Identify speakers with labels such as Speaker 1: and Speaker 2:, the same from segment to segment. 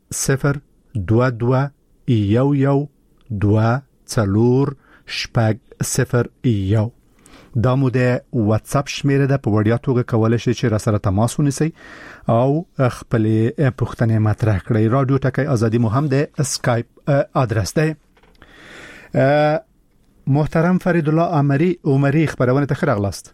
Speaker 1: 022112401 دا مو د واتس اپ شمیره ده. په وړیا توګه کولای شئ چې را سره تماس ونیسئ او خپل پوښتنې مطرح کړئ. رادیو ټکی ازادي مو هم د اسکایپ ادرس ده. محترم فرید الله عمری خبرونه ته راغلاست.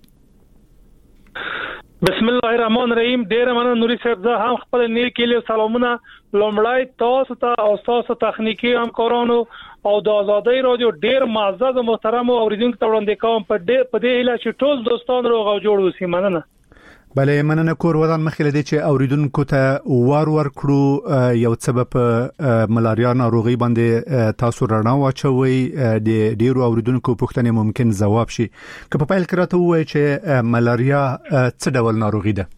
Speaker 2: بسم الله الرحمن الرحیم. ډیر مننه نوري صاحب. زه هم خپل نیکی له سلامونه لومړی تاسو ته او تاسو تخنیکی همکارانو او د آزادۍ رادیو ډیر معزز او محترم اوریدونکو ته وړاندې کوم په دې هیله چې ټول دوستان روغ او جوړ اوسئ. مننه.
Speaker 1: بله مننه. کور ودان مخکې لدی چې اوریدونکو ته ور کړو یو سبب ملاریا ناروغي باندې تاسو رڼا واچوي د ډیرو اوریدونکو پوښتنې ممکن ځواب شي. که په پیل کې راته وایي چې ملاریا څه ډول ناروغي ده؟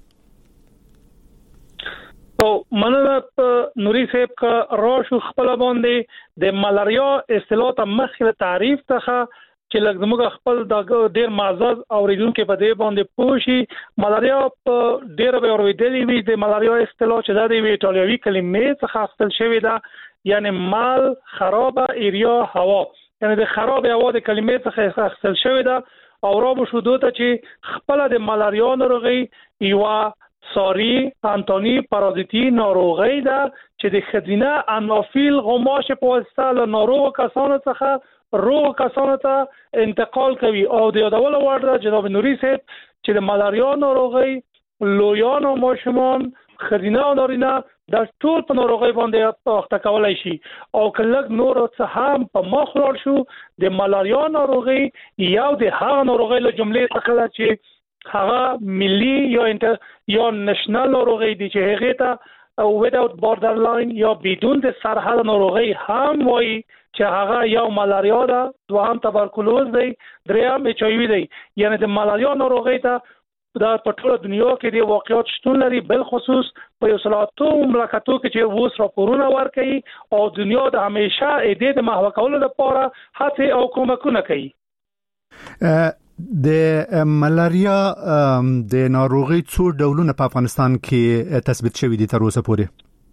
Speaker 2: او مننه نوري صاحب کا راشو خپل باندې د ملاریا اصطلاح ته مخکې تعریف ته چې لږ زموږ خپل د ډیر معزز اوریدونکو په دې باندې پوښي. ملاریا په ډیر به اوریدلې وي. د ملاریا اصطلاح چې د ایتالیوي کلمې څخه اخیستل شوی ده، یعنی مال خراب ایریا هوا، یعنی د خراب هوا د کلمې څخه اخیستل شوی ده. او را به شو دوته چې خپل د ملاریا ناروغي یو ساری انتونی پارازیتی ناروغي ده چې د خزینه انافیل غماش په واسطه له ناروغ کسانو څخه روغ کسانو ته انتقال کوي. او د یادول وړ ده جناب نوري صاحب چې د ملاریا ناروغي لویان او ماشومان، خزینه او نارینه د ټول په ناروغي باندې اخته کولای شي. او کله نور څه هم په مخ لاړ شو د ملاریا ناروغي یو د هغه ناروغي له جملې څخه چې هغه ملي یا نشنل ناروغي دي چې هغه ته without borderline یا بدون د سرحد ناروغي هم وایي چې هغه یو ملاریا ده، دوهم تبرکلوز دی، دریم ایچ آی وی دی. یعنی د ملاریا ناروغي ته د ټوله دنیا کې د واقعیت شتون لري، بل خصوص په یو سلاتو مملکتو کې چې اوس راپورونه ورکړي او دنیا د همیشه د محو کولو لپاره هڅه او کومکونه کوي.
Speaker 1: د ملاریا د ناروغي څو ډولونه په افغانستان کې تثبیت شوي دي تر اوسه پورې؟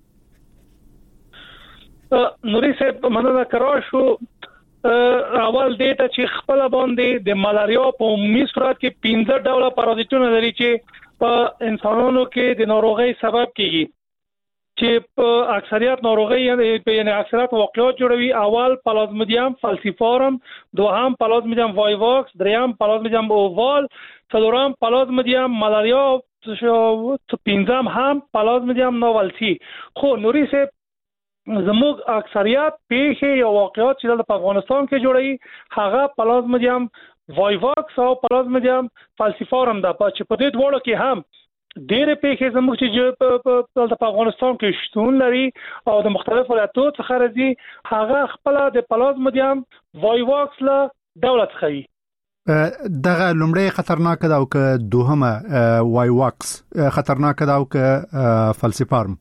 Speaker 2: نوري صاحب مننه. کرا شو اول دیتا چې خپل باندې د ملاریا په عمومي صورت کې 15 ډوله پارازیتونه لري چې په انسانانو کې د ناروغي سبب کیږي، چې په اکثریت ناروغي یعنی اکثریت واقعات جوړوي. اول پلازمودیم فالسیفارم، دوهم پلازمودیم وایواکس، دریم پلازمودیم اووال، څلورم پلازمودیم ملاریا، پنځم هم پلازمودیم ناولسی. خو نوري صاحب زموږ اکثریت پیښې یا واقعات چې په افغانستان کې جوړي هغه پلازمودیم وایواکس او پلازمودیم فالسیفارم ده، چې په دې ډول کې هم ډېر پیښې زموږ چې په افغانستان کې شتون لري او د مختلفو ولایتونو څخه راځي. هغه خپل د پلازمودیم وایواکس له دولت خي
Speaker 1: دغه لومړی خطرناک ده او که دوهمه وایواکس خطرناک ده او که فالسیفارم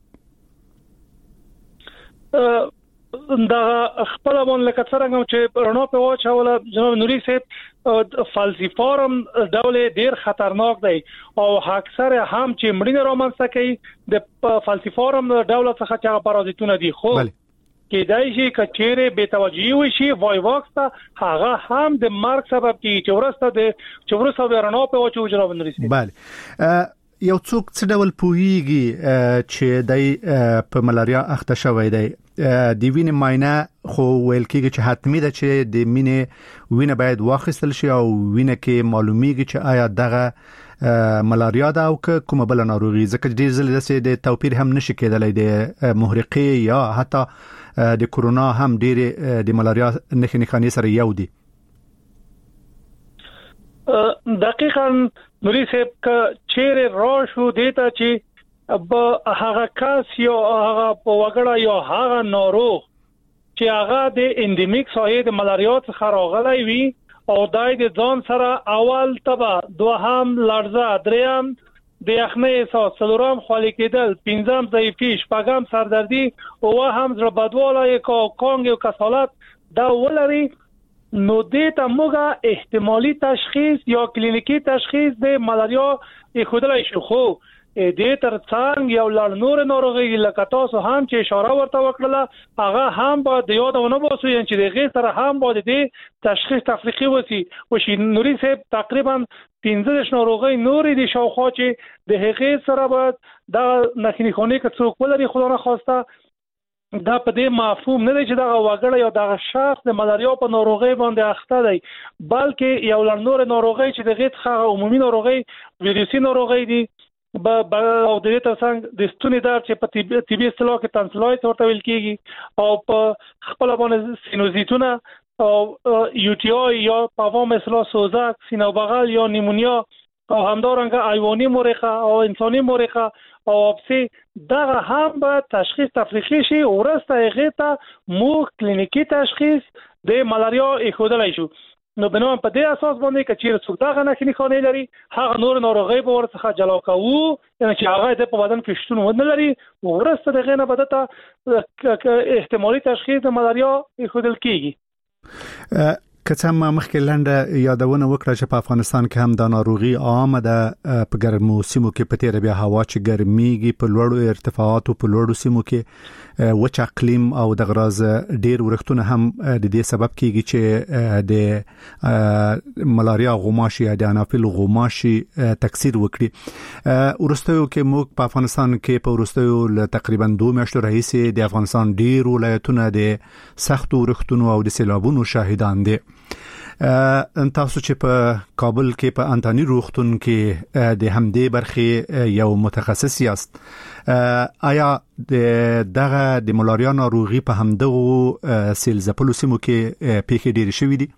Speaker 2: دا خپل باندې لکه څنګه چې رڼا په واچوله جناب نوري صاحب فالسیفارم ډول ډیر خطرناک دی او اکثر هم چې مړینه رامنځته کوي د فالسیفارم ډول څخه چې پارازیتونه دي. خو کې دای شي کچېره به توجهي وشي وایواکس ته هغه هم د مرګ سبب کیږي چې ورسته د رڼا په واچو جناب نوري صاحب.
Speaker 1: بله یو څوک څه ډول پوهیږي چې دای په ملاریا اخته شوی دی؟ د وینې معاینه خو ویل کېږي چې حتمی ده چې د وینې باید واخیستل شي او وینې کې معلومیږي چې آیا دغه ملاریا ده او که کومه بل ناروغي، ځکه ډیر ځله د توپیر هم نشي کېدلی د محرقې یا حتی د کرونا هم ډیر د ملاریا نښې سره یو دي.
Speaker 2: دقیقاً نوري صاحب که چیرې راشو دیتا چې هغه کس یا هغه وګړه یا هغه ناروغ چې هغه د اندیمیک ساحې د ملاریا څخه راغلی وي او دای د ځان سره اول تبه، دوهم لړزه، دریم د یخنۍ احساس، څلورم خولې کېدل، پنځم ضعیفي، شپږم سردردي او هم زړه بدوالی، کانګ او کسالت دا ولري، نو دې ته موږ احتمالي تشخیص یا کلینیکی تشخیص د ملاریا خودلای شو. خو دې ترڅنګ یو لړ نور ناروغي لکه تاسو هم چې اشاره ورته وکړه هغه هم به د یادونه بوسو چې دغه سره هم به د تشخیص تفریقي وسی نوري صاحب تقریبا 15 ناروغي نوري دي شاوخوا چې د هغه سره به د نخنی خونې کې څوک ولري خدای نه خواسته دا په دې مفهوم نه دی چې دا وګړی یا دا شخص د ملاریا په ناروغي باندې اخته دی بلکې یو لړ نور ناروغي چې دغه څخه عمومي ناروغي ویروسي ناروغي دي او د دې ترڅنګ د ستوني درد چې په طبي اصطلاح کې تنسلایت ورته ویل کیږي او په خپل باندې سینوزیتونه او یو ټي آی یا په عوام اصطلاح سوزک سینه بغل یا نیمونیا او همدارنګه حیواني مورخه او انساني مورخه او اپسی دغه هم به تشخیص تفریقی شي ورسته هغه ته مو کلینیکی تشخیص د ملاریا اخودلای شو نو بنوم په دې اساس باندې چې څوک دغه نخنی خانه لري هغه نور ناروغي به ورڅخه جلا کوو یعنی چې هغه د په بدن کې شتون ونه لري ورسته دغه نه بدته احتمالي تشخیص د ملاریا اخودل کیږي
Speaker 1: کڅم مخکې لنډه یادونه وکړه چې په افغانستان کې هم د ناروغي عامه ده په ګرمو سیمو کې په تیر بیا هوا چې ګرميږي په لوړو ارتفاعاتو په لوړو سیمو کې وچ اقلیم او د غراز ډیر ورختونه هم د دې سبب کیږي چې د ملاریا غوماشي یا د انافیل غوماشي تکثیر وکړي ورستیو کې موږ په افغانستان کې په ورستیو تقریبا 2 میاشتې راهیسې د افغانستان ډیر ولایتونه د سخت ورختونو او د سیلابونو شاهدان دي تاسو چې په کابل کې په انټانی روغتون کې د همدې برخې یو متخصص یاست آیا دغه د ملاریا ناروغي په همدغه سیلزپلو سیمو کې پیښې ډېرې شوې دي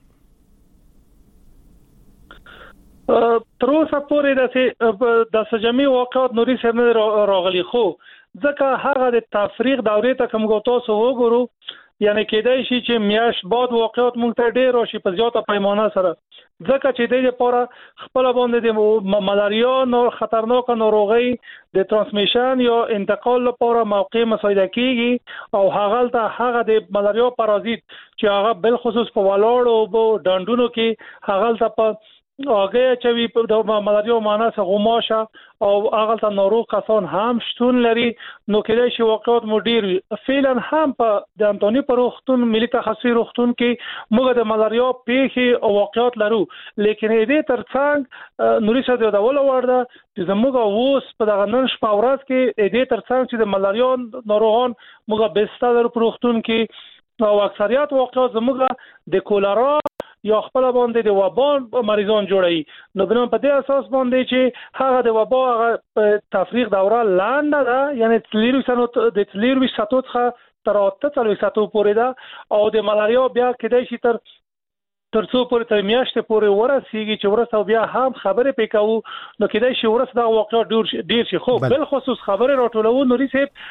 Speaker 2: تر اوسه پورې د سجمي واقعات نوري سم راغلي خو ځکه هغه د تفریق دورې ته کوم تاسو وګورو یعنی کېدای شي چې میاش بعد واقعات مونږ ته ډېر راشي په زیاته پیمانه سره ځکه چې د لپاره خپل باندې د ملاریا نو خطرناک ناروغي د ترانسمیشن یا انتقال لپاره موقع مساعده کیږي او هغه د ملاریا پارازیت چې هغه بل خصوص په ولاړو او ډنډونو کې هغه په هغه چې په ملاریا معنا څه غوماشه او هغه ته ناروغ کسان هم شتون لري نو کله چې واقعات مدیر فعلا هم په د انټونی پر وختون ملي تخصصي وختون کې موږ د ملاریا پیښې او واقعات لرو لیکن دې ترڅنګ نوري څه د ول ورده چې زموږ اوس په دغه نن شپه ورځ کې دې ترڅنګ چې د ملاریا ناروغان موږ بستر پر وختون کې او اکثریت واقعات زموږ د کولرا یا خپل باندې د وبا مریضان جوړي نو بنو په دې اساس باندې چې هغه د وبا هغه تفریق دوره لاندې ده یعنی تلیرو سنو د تلیرو ساتو څخه تر 8 ساتو پورې ده او د ملاریا بیا کېدای شي تر څو پورې تر میاشتې پورې ورسیږي چې ورسره بیا هم خبرې پکاو نو کېدای شي ورسره دا واقعا ډیر شي خو بل خصوص خبرې راټولو نوري صاحب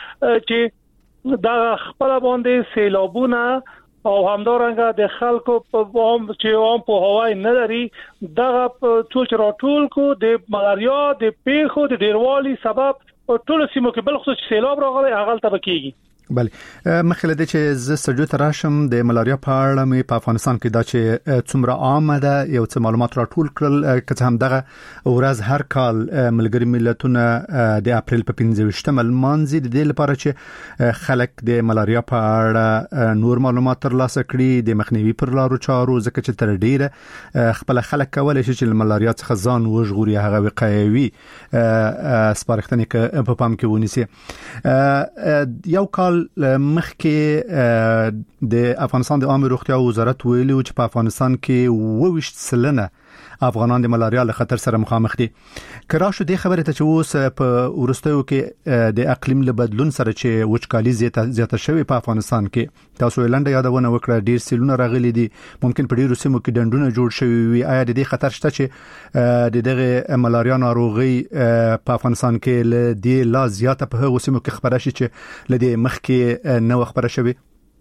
Speaker 2: چې دا خپل باندې سیلابونه او همدارنګه د خلکو په عام چې عام په هوای نه لري دغه ټول راټول کو د ملاریا د پیښو د ډیروالي سبب ټول سیمو کې بل خصوص سیلاب راغلی هغه ته بکیږي
Speaker 1: بله مخکې د چې ز سټډیو ته راشم د ملاریا په اړه مې په افغانستان کې دا چې څومره عامه ده یو څه معلومات راټول کړل که هم دغه ورځ هر کال ملګری ملتونه د اپریل په 15 مانځي د دې لپاره چې خلک د ملاریا په اړه نور معلومات ترلاسه کړي د مخنیوي پر لارو چارو ځکه چې تر ډیره خپل خلک کولای شي چې ملاریا څخه ځان وژغوري هغه وقایوي سپارښتنې په پام کې ونیسي یو کال مخکې د افغانستان د عامه روغتیا وزارت ویلي چې په افغانستان کې 20% افغانان د ملاریا له خطر سره مخامخ دي. کراو شو د خبره ته چې اوس په ورستیو کې د اقلیم له بدلون سره چې وچکالي زیاته شوی په افغانستان کې تاسو لنډه یادونه وکړه ډیر سیلونه راغلي دي ممکن په ډیرو سیمو کې ډنډونه جوړ شوي وي آیا د دې خطر شته چې د دغه ملاریا ناروغي په افغانستان کې له دې لا زیاته په هغو سیمو کې خبره شي چې له دې مخکې نو خبره شوی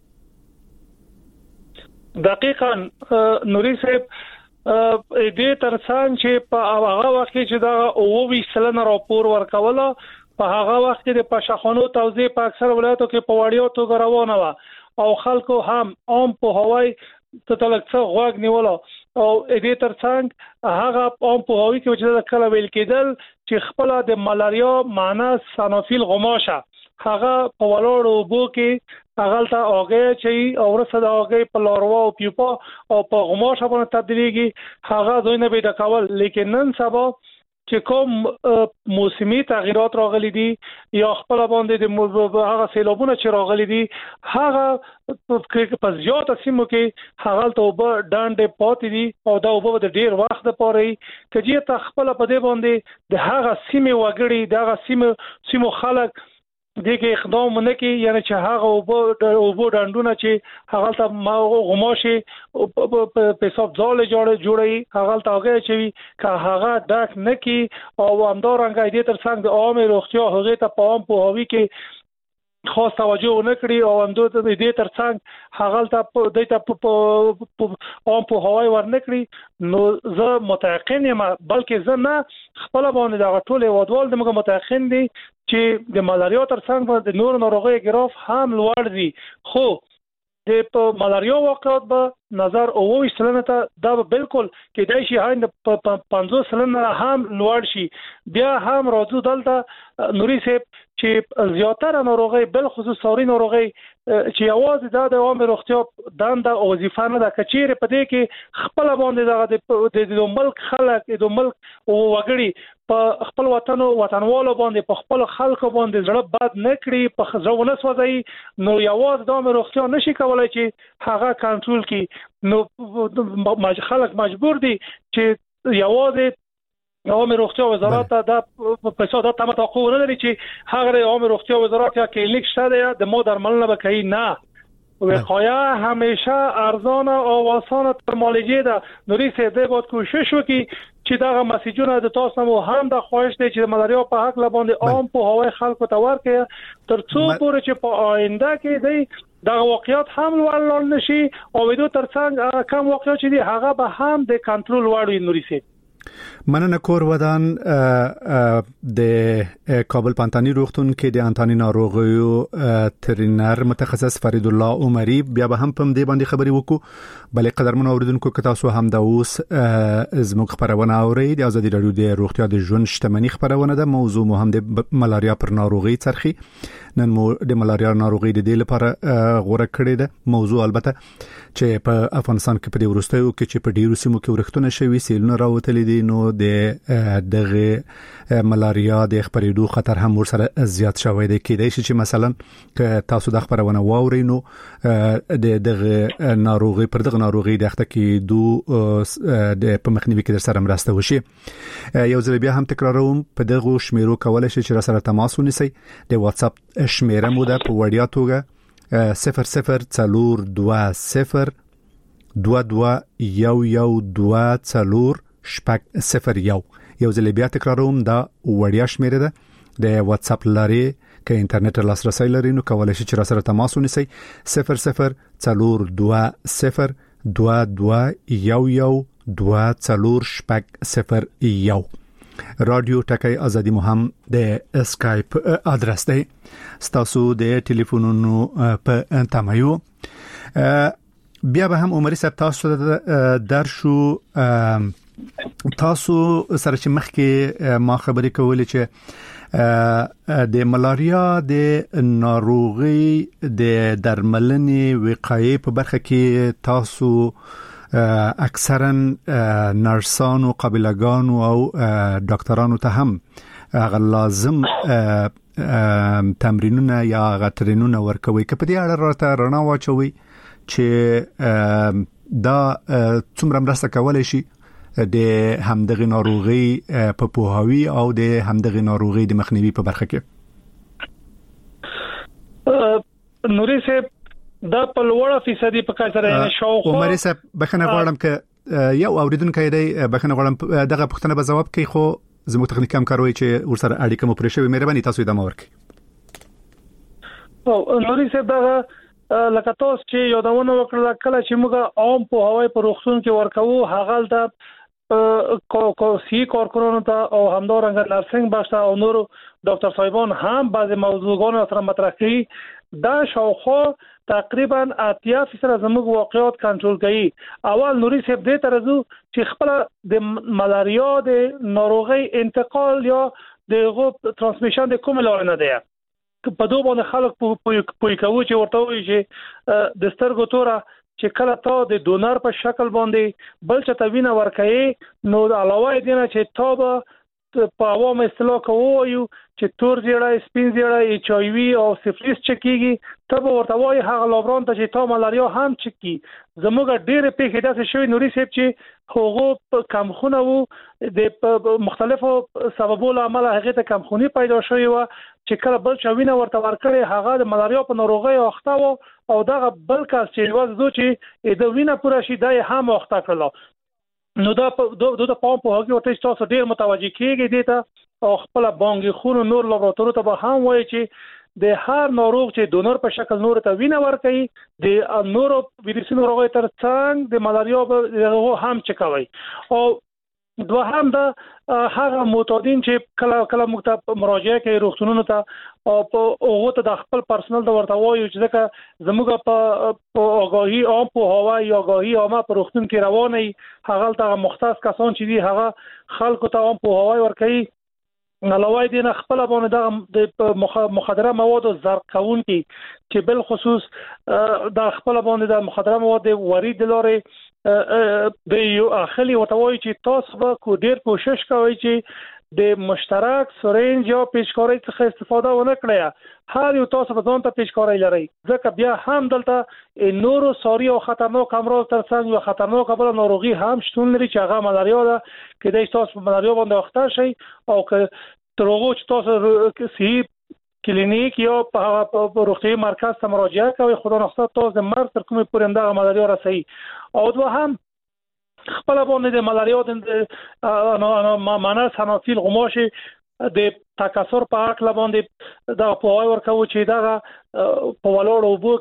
Speaker 2: دقیقاً نوري صاحب دې ترڅنګ چې په هغه وخت چې دا 20% راپور ورکوله په هغه وخت کې د پښخونو توزیع په اکثر ولایتو کې په وړیو توګه روانه و او خلکو هم عام په هوای ته تلک څه غوږ نیوله او دې ترڅنګ هغه په هوی کې چې کله ویل کېدل چې خپل د ملاریا معنا سانوفیل غماشه هغه په ولورو بو کې هغه ته اوګه چې اورسه د اوګه په لاروا او پیوپا او په غماشه باندې تبدیلیږي هغه دوی نه به د کول لیکن نن سبا چې کوم موسمي تغیرات راغلي دي یا خپل باندې د هغه سیلابونه چې راغلي دي هغه په زیات سیمو کې هغه ته وب ډانډې پاتې دي او دا وب د ډیر وخت لپاره کېږي ته خپل په دې باندې د هغه سیمه وګړي د هغه سیمو خلک دغه اقدام نه کوي یعنی چې هغه وبو ډانډونه چې هغه ته غماشي په حساب ځاله جوړي هغه ته هغه چې که هغه ډاک نه کوي او همدارنګه دې ترڅنګ د عام روغتیا هغه ته پام په هوی کې خاص توجه نه کړی او اندو ته دې ترڅنګ هغه ته د ته په هوای ور نه کړی نو زه متيقن یم بلکې زه نه خپل باندې دا ټول ودوال د موږ متيقن دي چې د ملاریا ترڅنګ د نور ناروغي ګراف هم لوړ دي خو د په ملاریا واقعات به نظر او وښلنه ته دا بالکل کې دای شي هاند په 50 سلنه هم لوړ شي بیا هم راځو دلته نوري سیب چې زیاتره ناروغي بل خصوص سوري ناروغي چې اواز د عام روغتیا دنده او وظیفه نه د کچېره په دې کې خپل باندې د ملک خلک د ملک او وګړي په خپل وطنوالو باندې په خپل خلکو باندې زړه بد نه کړي په خزونه سوځي نو یواز د عام روغتیا نشي کولای چې هغه کنټرول کړي نو خلک مجبور دي چې یواز عام روغتیا وزارت د پیسو د تمه توقع نه لري چې هغه عام روغتیا وزارت یا کلینیک شته د مو درملنه وکړي نه وقایه همیشه ارزانه او آسانه تر معالجه ده نوري سیده باید کوشش وکړي چې دا مسیجونه د تاسو مو هم د خواهش دی چې د ملاریا په حق لباندې عام په هوای خلکو ته ورکړي تر څو پورې چې په آینده کې دی دا واقعیت هم ولول نشي او د ترڅنګ کم واقعیت چې دی هغه به هم د کنټرول وړي نوري سي
Speaker 1: مننه کور ودان د کابل پانتانی روغتون کې د انتانی ناروغیو ترینر متخصص فرید الله عمری بیا به هم پم دی باندې خبري وکړو بلې قدرمن اوریدونکو که تاسو هم د اوس زموږ خبرونه اورئ د ازادي رادیو د روغتیا د ژوند شتمنۍ خبرونه ده موضوع مو هم د ملاریا پر ناروغي ترخی نن مو د ملاریا ناروغي د دې لپاره غوړه کړې ده موضوع البته چې په افغانستان کې په دې ورستیو کې چې په ډیرو سیمو کې ورښتونه شوي سیلونه راوتلي دي نو د دغه ملاریا د خپرېدو خطر هم ورسره زیات شوی دی کېدای شي چې مثلا که تاسو د خبرونه واورئ نو د دغه ناروغي پر دغه ناروغي د اخته کې د په مخنیوي کې در سره مرسته وشي یو ځل بیا هم تکراروم په دغه شمیرو کولای شي چې سره تماس ونیسئ د واتس اپ شمیره مو ده په وړیا توګه 0020 22 یو ځل بیا تکراروم دا وړیا شمیره ده د واتس اپ لاري که انټرنیټ لاسرسي لري نو کولای شئ چې سره تماس ونیسئ 0020 رادیو ټکای ازادي مهم د اسکایپ ادرس دی ستاسو د ټلیفونونو په تمایو بیا به هم عمر صاحب تاسو درشو تاسو سره چې مخکې ما خبرې کولې چې د ملاریا د ناروغي د درملنې وقایې په برخه کې تاسو اکثرا نرسانو قابلګانو او ډاکټرانو ته هم هغه لازم تمرینونه یا غترینونه ورکوي که په دې اړه راته رڼا واچوي چې دا څومره مرسته کولای شي د همدغه ناروغي په پوهاوی او د همدغه ناروغي د مخنیوي په برخه کې
Speaker 2: نوري سه دا په لوړه فیصدي په کار سره شاوخوا
Speaker 1: عمر صاحب بخنه غواړم که یو اوریدونکو دی بخنه غواړم دغه پوښتنه به جواب کوي خو زموږ تخنیک هم کاروي چې ورسره اړیکه مو پرې شوی مهرباني تاسو ادامه ورکړئ
Speaker 2: او نوري صاحب دا لکه تاسو چې یادونه وکړه کله چې موږ عام په هوای په روغتون کې ورکوو هغه د سی کارکنان ته او همدارنګه نرسنګ بخش او نور ډاکټر صاحبان هم بعض موضوعات سره مطرح کړي دا شاوخوا تقریبا 80% زموږ واقعیات کنټرول کوي اول نوري صاحب دې ترځو چې خپل د ملاریا د ناروغي انتقال یا د ترانسمیشن د کوم لار نه دی په دوه باندې خلک پوي کوي چې ورته وي چې د سترګو توره چې کله تا د ډونر په شکل باندې بل څه توینه ورکړي نو علاوه دې نه چې تا به په عوام اصطلاح کوو چې تور زیړی سپین زیړی ایچ آی وی او سفلیس چکیږي ته به ورته وایي هغه لابران ته چې تا ملاریا هم چکی زموږ ډېرې پیښې داسې شوي نوري صاحب چې هغه کمخونه وو د مختلفو سببونو له امله هغې ته کمخوني پیدا شوې وه چې کله بل چا وینه ورته ورکړې هغه د ملاریا په ناروغۍ اخته و او دغه بل کس چې یوازې چې د وینه پوره شي دا یې هم اخته کړله نو دا د پام په هغه وخت چې تاسو ډیر متوجي کیږئ دې ته او خپل بانګي خونو نور لابراتوار ته به هم وایي چې د هر ناروغ چې ډونر په شکل نور ته وینه ورکړي د نورو ویروسي ناروغۍ تر څنګ د ملاریا به هم چکوي او دوهم دا هغه معتادین چې کله مکتب مراجعه کوي روغتونونو ته او په هغه ته د خپل پرسنل د ورته وایي چې ځکه زموږ په آگاهی عام په هوا یا آگاهی عامه په روغتون کې رواني هغه ته مختص کسان چې دي هغه خلکو ته عام په هوا ورکوي علاوه دې نه خپل باندې د مخدره مواد زرق کوونکي چې بل خصوص د خپل باندې د مخدره مواد ورید لارې د یو اخلي وتوي چې تاسو به کو ډیر کوشش کوئ چې د مشترک سرنج یا پیچکاري څخه استفاده ونه کړئ هر یو تاسو په ځان ته پیچکاري لري ځکه بیا هم دلته نورو ساري او خطرناک امراض ترڅنګ یو خطرناک بل ناروغي هم شتون لري چې هغه ملاریا ده کې د تاسو په ملاریا باندې اخته شي او که ترغو چې تاسو صحیح کلینیک یا په روغتي مرکز ته مراجعه کوي خدا نخواسته تاسو د مرګ تر کومه پورې اندغه ملاریا رسي او دوهم خپل باندې د ملاریا د معنا سنافیل غماشي د تکثر په اړه باندې دا په وای ورکو چې دا په ولور وبو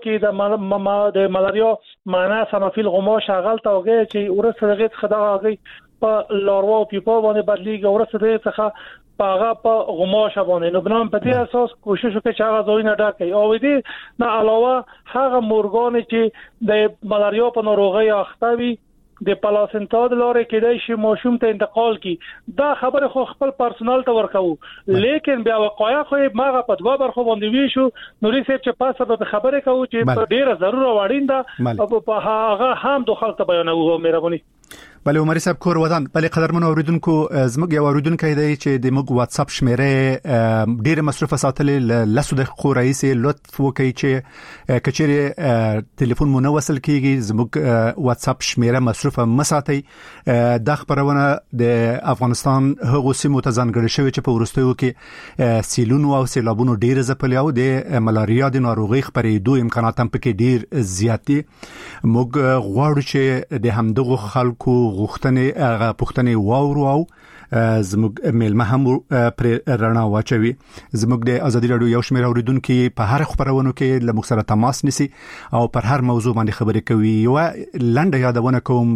Speaker 2: کې د ملاریا معنا سنافیل غماش غلط اوږي چې ورسره دغه خدای په لاروا او پیپا باندې بدلیږي ورسره څخه پاغه په غماش باندې نو بنام په دې اساس کوشش وکړي چې هغه ځای نه ډکې او دې نه علاوه هغه مورګان چې د ملاریا په ناروغي اخته وي د پلاسنتا د لارې کېدای شي ماشوم ته انتقال کی دا خبره خو خپل پرسونل ته ورکو لیکن بیا وقایع خو ماغه په دوا برخو باندې وی شو نوري صاحب چې پاسه به خبره کوي چې ډیره ضروره وړین ده او په هغه هم د خلک بیانوي مهرباني
Speaker 1: بله عمر صاحب کور ودان بله قدرمن اوریدونکو زموږ یو اوریدونکو دی چې د موږ واتس اپ شمیره ډیره مصرفه ساتلې لاسو د خو رئیس لطف وکړي چې کچېره ټلیفون مو نه وصل کیږي زموږ واتس اپ شمیره مصرفه مساتي د خبرونه د افغانستان هغه سیمو ته ځانګړي شوی چې په ورستیو کې سیلونو او سیلابونو ډیره ځپلې او د ملاریا د ناروغي خبرېدو امکانات هم پکې ډیر زیات دي موږ غواړو چې د همدغه خلکو غوښتنې پوښتنې واورو او زموږ میلمه هم پر رڼا واچوي زموږ د ازادي رادیو یو شمېر اوریدونکو په هر خبرونو کې له موږ سره تماس نیسي او پر هر موضوع باندې خبرې کوي یو لنډه یادونه کوم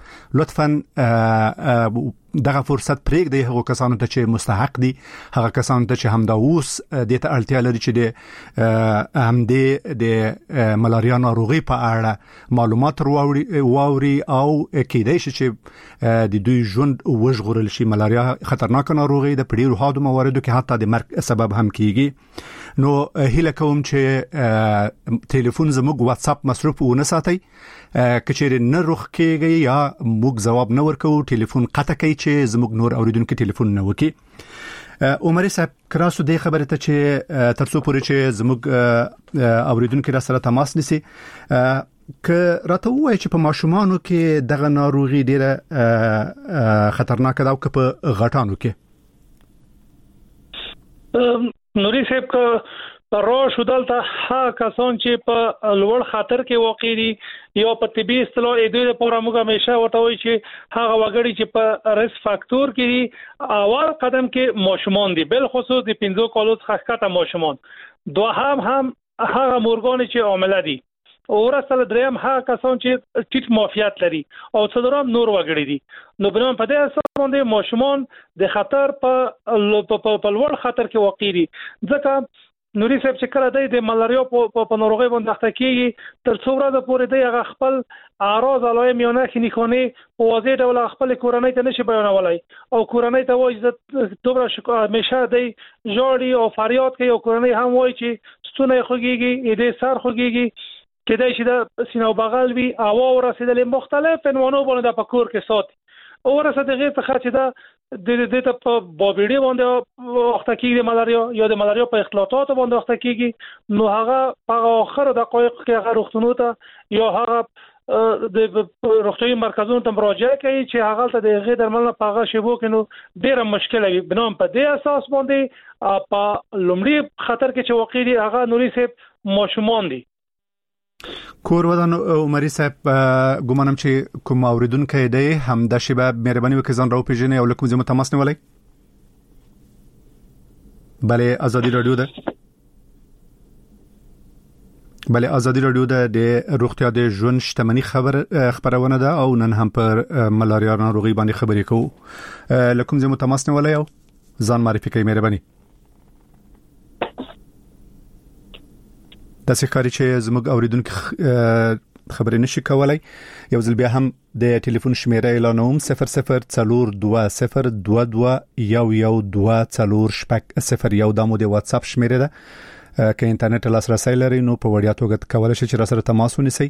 Speaker 1: لطفاً دغه فرصت پرېږدي هغه کسانو ته چې مستحق دي هغه کسانو ته چې همدا اوس د ته اړتیا لري چې د همدې د ملاریا ناروغي په اړه معلومات واوري او کېدای شي چې د دوی ژوند وژغورل شي ملاریا خطرناک ناروغي د پړیرو هادو مواردو کې حتی د مرګ سبب هم کیږي نو هیله کوم چې ټلیفون زموږ واتس اپ مصرف ونه ساتي کچېره نه روخ کېږي یا موږ جواب نه ورکو ټلیفون قطع کوي چې زموږ نور اوریدونکو ټلیفون نه وکي عمر صاحب کراسو د خبره ته چې ترڅو پورې چې زموږ اوریدونکو را سره تماس نیسي که راته وایي چې په ماشومانو کې دغه ناروغي ډیره خطرناک ده او که په غټانو کې
Speaker 2: نوري صاحب که راش ودلته ها کسان چې په لوړ خطر کې واقع دي یا په طبي اصطلاح دوی لپاره موږ همیشه ورته وایي چې هغه وګړي چې په ریسک فاکتور کې دي اول قدم کې ماشومان دي بل خصوص د 15 کالو څخه ښکته ماشومان دوهم هم هغه مورګان چې عامله دي ورسره دریم ها کسان چې ټیټ معافیت لري او څلورم نور وګړي دي. نو بنام په دې اساس باندې ماشومان د خطر په لوړ خطر کې واقع دي. ځکه نوري صاحب چې کله د ملاریا په ناروغي باندې اخته کیږي تر څو ورځې پورې دی هغه خپل اعراض علائم یو نه خني په واضح ډول خپل کورنۍ ته نشي بیانولای او کورنۍ ته وایي چې دوباره همیشه دی جوړي او فریاد کوي او کورنۍ هم وایي چې ستونه خوږيږي دې سر خوږيږي کله چې د سینو بغل وی او ورسېدل مختلف عنوانو باندې د پکور کې ساتي او ورسېد غیر څه چې دا د په بابېډي باندې وخت کې د ملاریا یا د ملاریا په اختلاطات باندې وخت کېږي نو هغه په اخر دقایق کې هغه روغتونو ته یا هغه د روغتي مرکزونو ته مراجعه کوي چې هغه ته د غیر درملنه په هغه شیبو کې نو ډیره مشکله وي. بنام په دې اساس باندې په لومړي خطر کې چې واقع دي هغه نوري صاحب ماشومان دي.
Speaker 1: کور ودان عمري صاحب ګومانم چې کوم اوریدونکو دی هم د شیبه مهرباني وکړئ ځان راو پیژنې او لکه زموږ تماس نیولای. بله ازادي رادیو ده بله ازادي رادیو د روغتیا د ژوند شتمنۍ خبرونه ده او نن هم پر ملاریا ناروغي باندې خبرې کوو. لکه زموږ تماس نیولای او ځان معرفي کړئ مهرباني. د سکاري چې زموږ اوریدونکو خبرې نشي کولای یو ځل بیا هم د ټلیفون شمیره اعلانوم 0022221124 د مو د واتس اپ شمیره ده. که انټرنیټ لاسرسي لري نو په وړیا توګه کولای شئ چې را سره تماس ونیسئ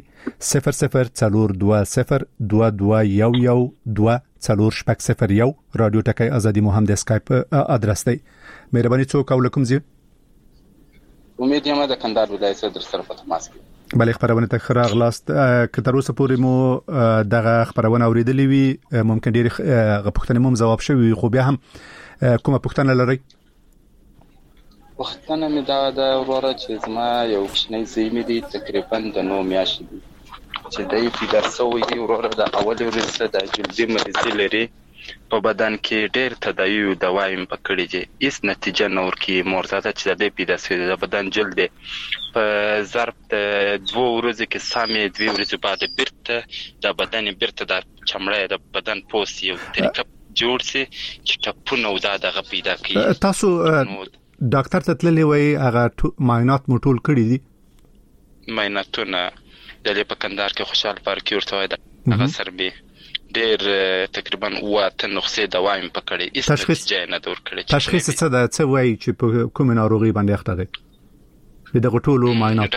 Speaker 1: 0022221124 رادیو ټکی ازادي مو هم د اسکایپ ادرس دی. مهرباني څوک او لکم زی
Speaker 3: امید یم د کندهار ولایت در سره په تماس کې.
Speaker 1: بلې خبرونه ته خراغ لاست که تر اوسه پورې مو دغه خبرونه اوریدلې وي ممکن ډېر غوښتنې مو جواب شوي خو بیا هم کومه پوښتنه لرئ؟
Speaker 3: وختونه مې دا د وروره چې زما یو کوچنی زوی مې دی تقریبا د 9 میاشتې دی چې دی پیدا شوی دی وروره د اول ورځ د جلدي مریضي لري په بدن کې ډېر تداوی او دوايي پکړې دي هیڅ نتیجه نه ورکي مرزاده چې د پیدا شوی د بدن جلد په ظرف د 2 ورځې کې سامي 2 ورځې بعد بیرته د بدن بیرته د چمړې د بدن پوست یو طریقه جوړ سي چې ټپونه او دغه پیدا کوي.
Speaker 1: تاسو ډاکټر ته تللی وای هغه معاینات مو ټول کړی دي؟
Speaker 3: معایناتونه د په کندهار کې خوشحال پارک ورته وای هغه سربي ډېر تقریبا 8 نقصې دوایم پکړي
Speaker 1: تشخیص
Speaker 3: نه دور کړي.
Speaker 1: تشخیص څه ده څه وای چې په کوم ناروغي باندې اخته دي؟ د غټولو معاینات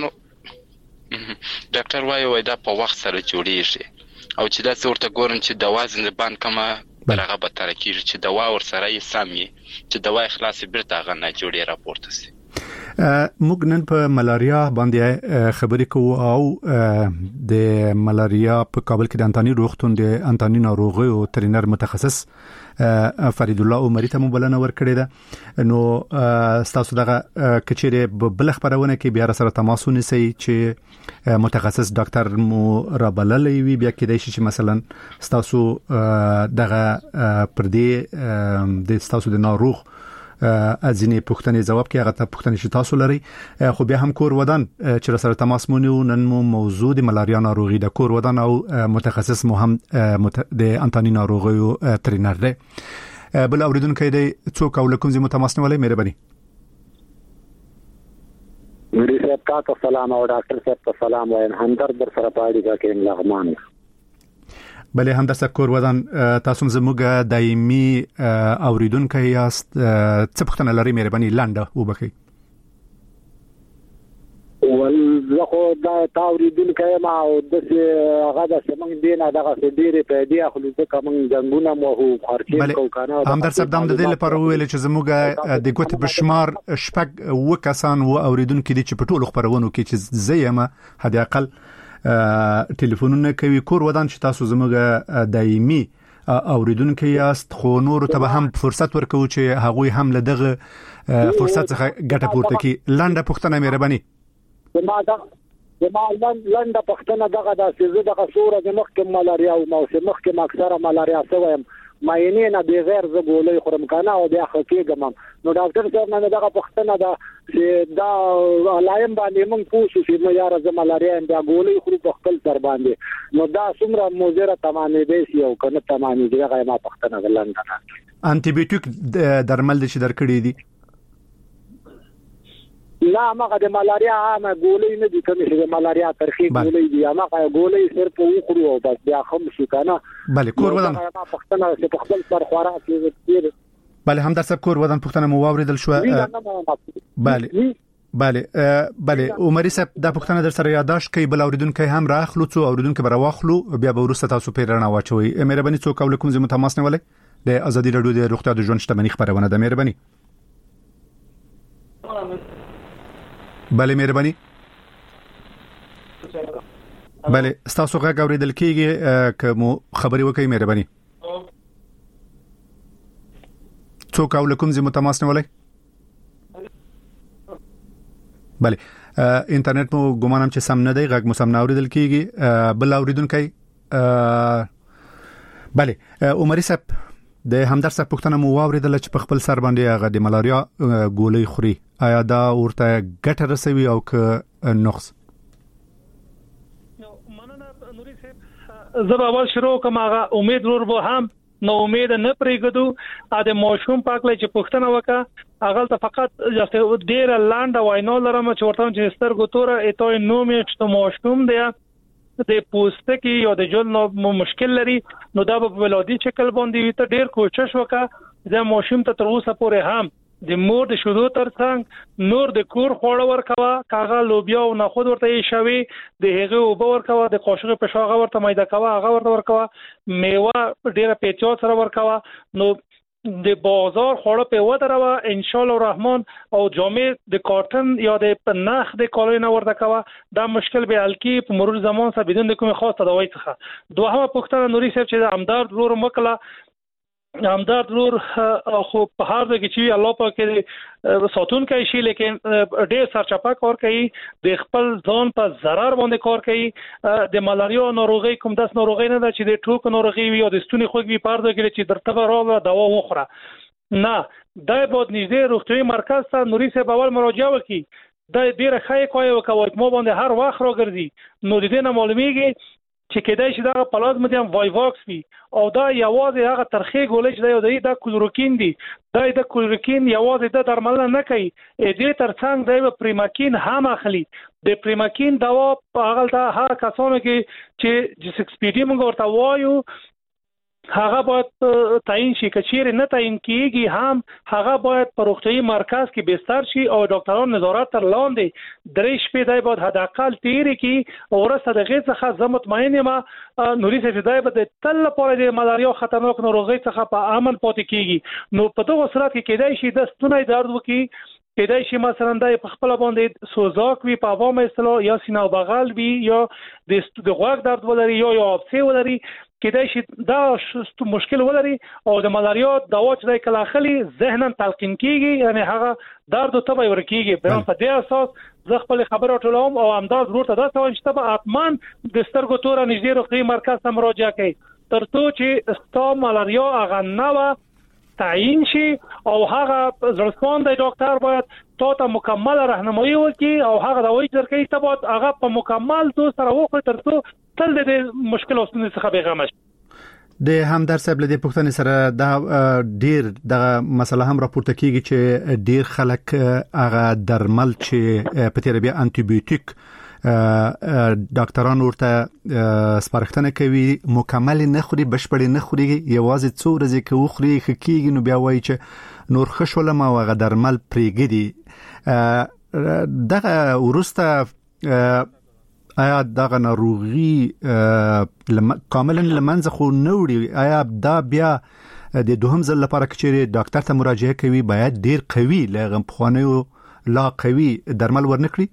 Speaker 3: ډاکټر وای دا په وخت سره جوړیږي او چې دا څورته ګورم چې د وزن باندې کمه برغه به تر کېږي چې دوا ور سره یې سمي چې دوا خلاص بیرته غنه جوړي راپورته سي.
Speaker 1: موږ نن په ملاریا باندې خبرې کوو او د ملاریا په کابل کې د انټانی روغتون د انټانی ناروغي او ترینر متخصص فرید الله عمری ته مبلنه ورکړی ده. نو تاسو دغه کچېره بل خبرونه کې بیا سره تماس ونیسئ چې متخصص ډاکټر مو را بللې وي بیا کې د شي مثلا تاسو دغه پر دې د تاسو د ناروغ ازینه پښتنې جواب کې هغه ته پښتنې شي تاسو لري خو بیا هم کور ودان چې سره تماس مونږ نن مو موضوع د ملاریا ناروغي د کور ودان او متخصص مو هم د انټانی ناروغي ترینر دی. بل اوریدونکو دی څوک او لکم زمو تماس نیولای مهرباني.
Speaker 4: مری صاحب تاسو سلام او ډاکټر صاحب سلام وایم همدرد در سره پاړی کې لغمان.
Speaker 1: بلې هم د سکور ودان تاسو زموږ دایمي اوریدونکو یاست څه پوښتنه لرئ مهرباني لنډه وبخئ.
Speaker 4: زه دا اوریدونکو ما او د هغه د سیمنګ دینه دغه ډیره په دې اخلو ځکه موږ جنگونه مو خارچین کو کنه
Speaker 1: هم در سبدم د دې لپاره ویل چې زموږ د ګوت بشمار شپږ وکسان و اوریدونکو دي چې په ټولو خبرونو کې چې زیمه حد اقل ټلیفونونه کوي کور ودان چې تاسو زموږ دایمي اوریدونکو یاست خو نور ته به هم فرصت ورکو چې هغه هم له دغه فرصت څخه ګټه پورته کړي. لنډه پوښتنه مهرباني.
Speaker 4: زما لنډه پوښتنه دغه د سيزه دغه صورت د مخکې ملاریا او موسم مخکې اکثره ملاریا سویم ماینه نه بغیر ز ګولې خورم کنه او بیا خکېګم نو ډاکټر صاحب نه دغه پښتنه دا چې دا علایم باندې موږ پوښتنه چې مې یاره ز ملاریا دا ګولې خورو په خپل سر باندې نو دا څومره موزره تمامې دی او کنه تمامې دی هغه ما پښتنه ولنده
Speaker 1: انټي بایوټیک درمل دي چې درکړي دي
Speaker 4: لا هغه د ملاریا عامه ګولې نه دي کومې چې د ملاریا ترخی ګولې دي هغه ګولې صرف وخورو او بس بیا خم شي کنه
Speaker 1: بله کور ودان
Speaker 4: ما پښتنه چې په خپل سر خوراک کې
Speaker 1: بله هم در سب کور ودان پښتنه مو واوریدل شو بله عمري صاحب دا پښتنه در سره یاداش کوي بل اوریدونکو هم راخلو څو اوریدونکو براوخلو بیا به ورسته تاسو پیرانه واچوي مهرباني څوک کوم زموږ تماس نه ولې د ازادي رادیو د روغتیا د ژوند شتمنۍ خبرونه ده مهرباني بله مهرباني بله تاسو غږ اوریدل کیږي کوم خبري وکي مهرباني څوک کوم زموږ تماس نه ولې بله انټرنیټ مو ګومانم چې سم نه دی غږ مو سم نه اوریدل کیږي بل اوریدونکو بله عمري صاحب د همدر صاحب پښتنه مو واوریدل چې په خپل سر باندې هغه د ملاریا ګولې خوري آیا دا ورته ګټه رسوي او که نقص
Speaker 2: مننه نوري صاحب زه اول شروع کوم هغه امید ور به هم نو امید نه پرېګدو ا د موشوم پاکلې چې پښتنه وکا هغه ته فقط ډیر لاند وینو لرم چې ورته چې سترګو تور اته نو مې چې موشوم دی د پوستکي یا د جلد مشکل لري نو دا په ولادي شکل باندې ته ډیر کوشش وکړه د موشوم ته تر اوسه پورې هم د مور د شودو ترڅنګ نور د کور خوړ ورکوا کاغه لوبیا او نه خود ورته شوي د هغه او ورکوا د قاشق په شاغه ورته مایده کوا هغه ورته ورکوا میوه ډیره پیچو سره ورکوا نو د بازار خوړه په ودروا ان شاء الله الرحمن او جامې د کارتن یا د پناخ د کالوینه ورته کوا دا مشکل به حل کی په مرور زمان سره بدون د کومه خاصه دوايي څخه دوه پښتنه نوري صاحب چې امدار ضرور مکلا امداد ضرور خو په هر ځای کې چې الله پاک ساتون کوي شي لیکن ډېر سرچپه کار کوي د خپل ځان په zarar باندې کار کوي د ملاریا ناروغي کوم داس ناروغي نه ده چې د ټوک ناروغي وي او د ستوني خوږ وي پارده کې چې درته راو دوا وخوره نه دا به نږدې روغتيایي مرکز ته نوري صاحب اول مراجعه وکړي دا ډیره ښه کوي او کوي مو باندې هر وخت راګرځي نو د دې نه معلومیږي چې کېدای شي دا پلازمودیم وایواکس وي او دا یوازې هغه ترخی ګولې چې دا کلوروکین دی دا کلوروکین یوازې د درمل نه کوي دې ترڅنګ د پریماکین هم اخلي د پریماکین دوا په هغه د هر کسانو کې چې 6 پی ډی موږ ورته وایو هغه باید تعیین شي کچیر نه تعیین کیږي هم هغه باید په روغتيایي مرکز کې بستر شي او ډاکټرانو نظارت تر لاندې درې شپې دای باید حد اقل تیری کی او ورسره د غیر څخه زه مطمئن یم نوري څه دای باید تل لپاره د ملاریا خطرناک ناروغي څخه په امن پاتې کیږي نو په دغه صورت کې کېدای شي د ستوني درد وکي کېدای شي مثلا د خپل باندې سوزاک وي په عوامه اصطلاح یا سینه او بغل وي یا د غوږ درد ولري یا افسه ولري کېدای شي دا مشکل ولري او د ملاریا دوا چې کله اخلي ذهنا تلقین کیږي یعنی هغه درد او تبه ورکیږي په دې اساس زه خپل خبره ټولوم او امداد ضرورت ده چې تبه اتمان د سترګو تور نږدې روغتي مرکز ته مراجعه کوي ترڅو چې ستا ملاریا هغه نه تعیین شي او هغه ځړسپان د ډاکټر باید ته مکمل راهنمایي وکړي او هغه دوايي درکړي ته باید هغه په مکمل تو سره وکړي ترڅو تل د مشکل اوسنه څخه بیغمه شي
Speaker 1: د همدر صاحب له دې پوښتنې سره دا ډیر د مسله هم راپورته کیږي چې ډیر خلک هغه درمل چې په تیر بیا انټي بایوټیک ډاکټران ورته سپارښتنه کوي مکمل نه خوري بشپړ نه خوري یوازې څو ورځې کې وخوري خکېږي نو بیا وایي چې نور خښول ما وغه درمل پریګدي دغه ورسته آیا دغه ناروغي کاملا لمنځه خو نه وړي آیا دا بیا د دوهم ځل لپاره چې ډاکټر ته مراجعه کوي باید ډیر قوي لغم پخوانیو لا قوي درمل ورنکړي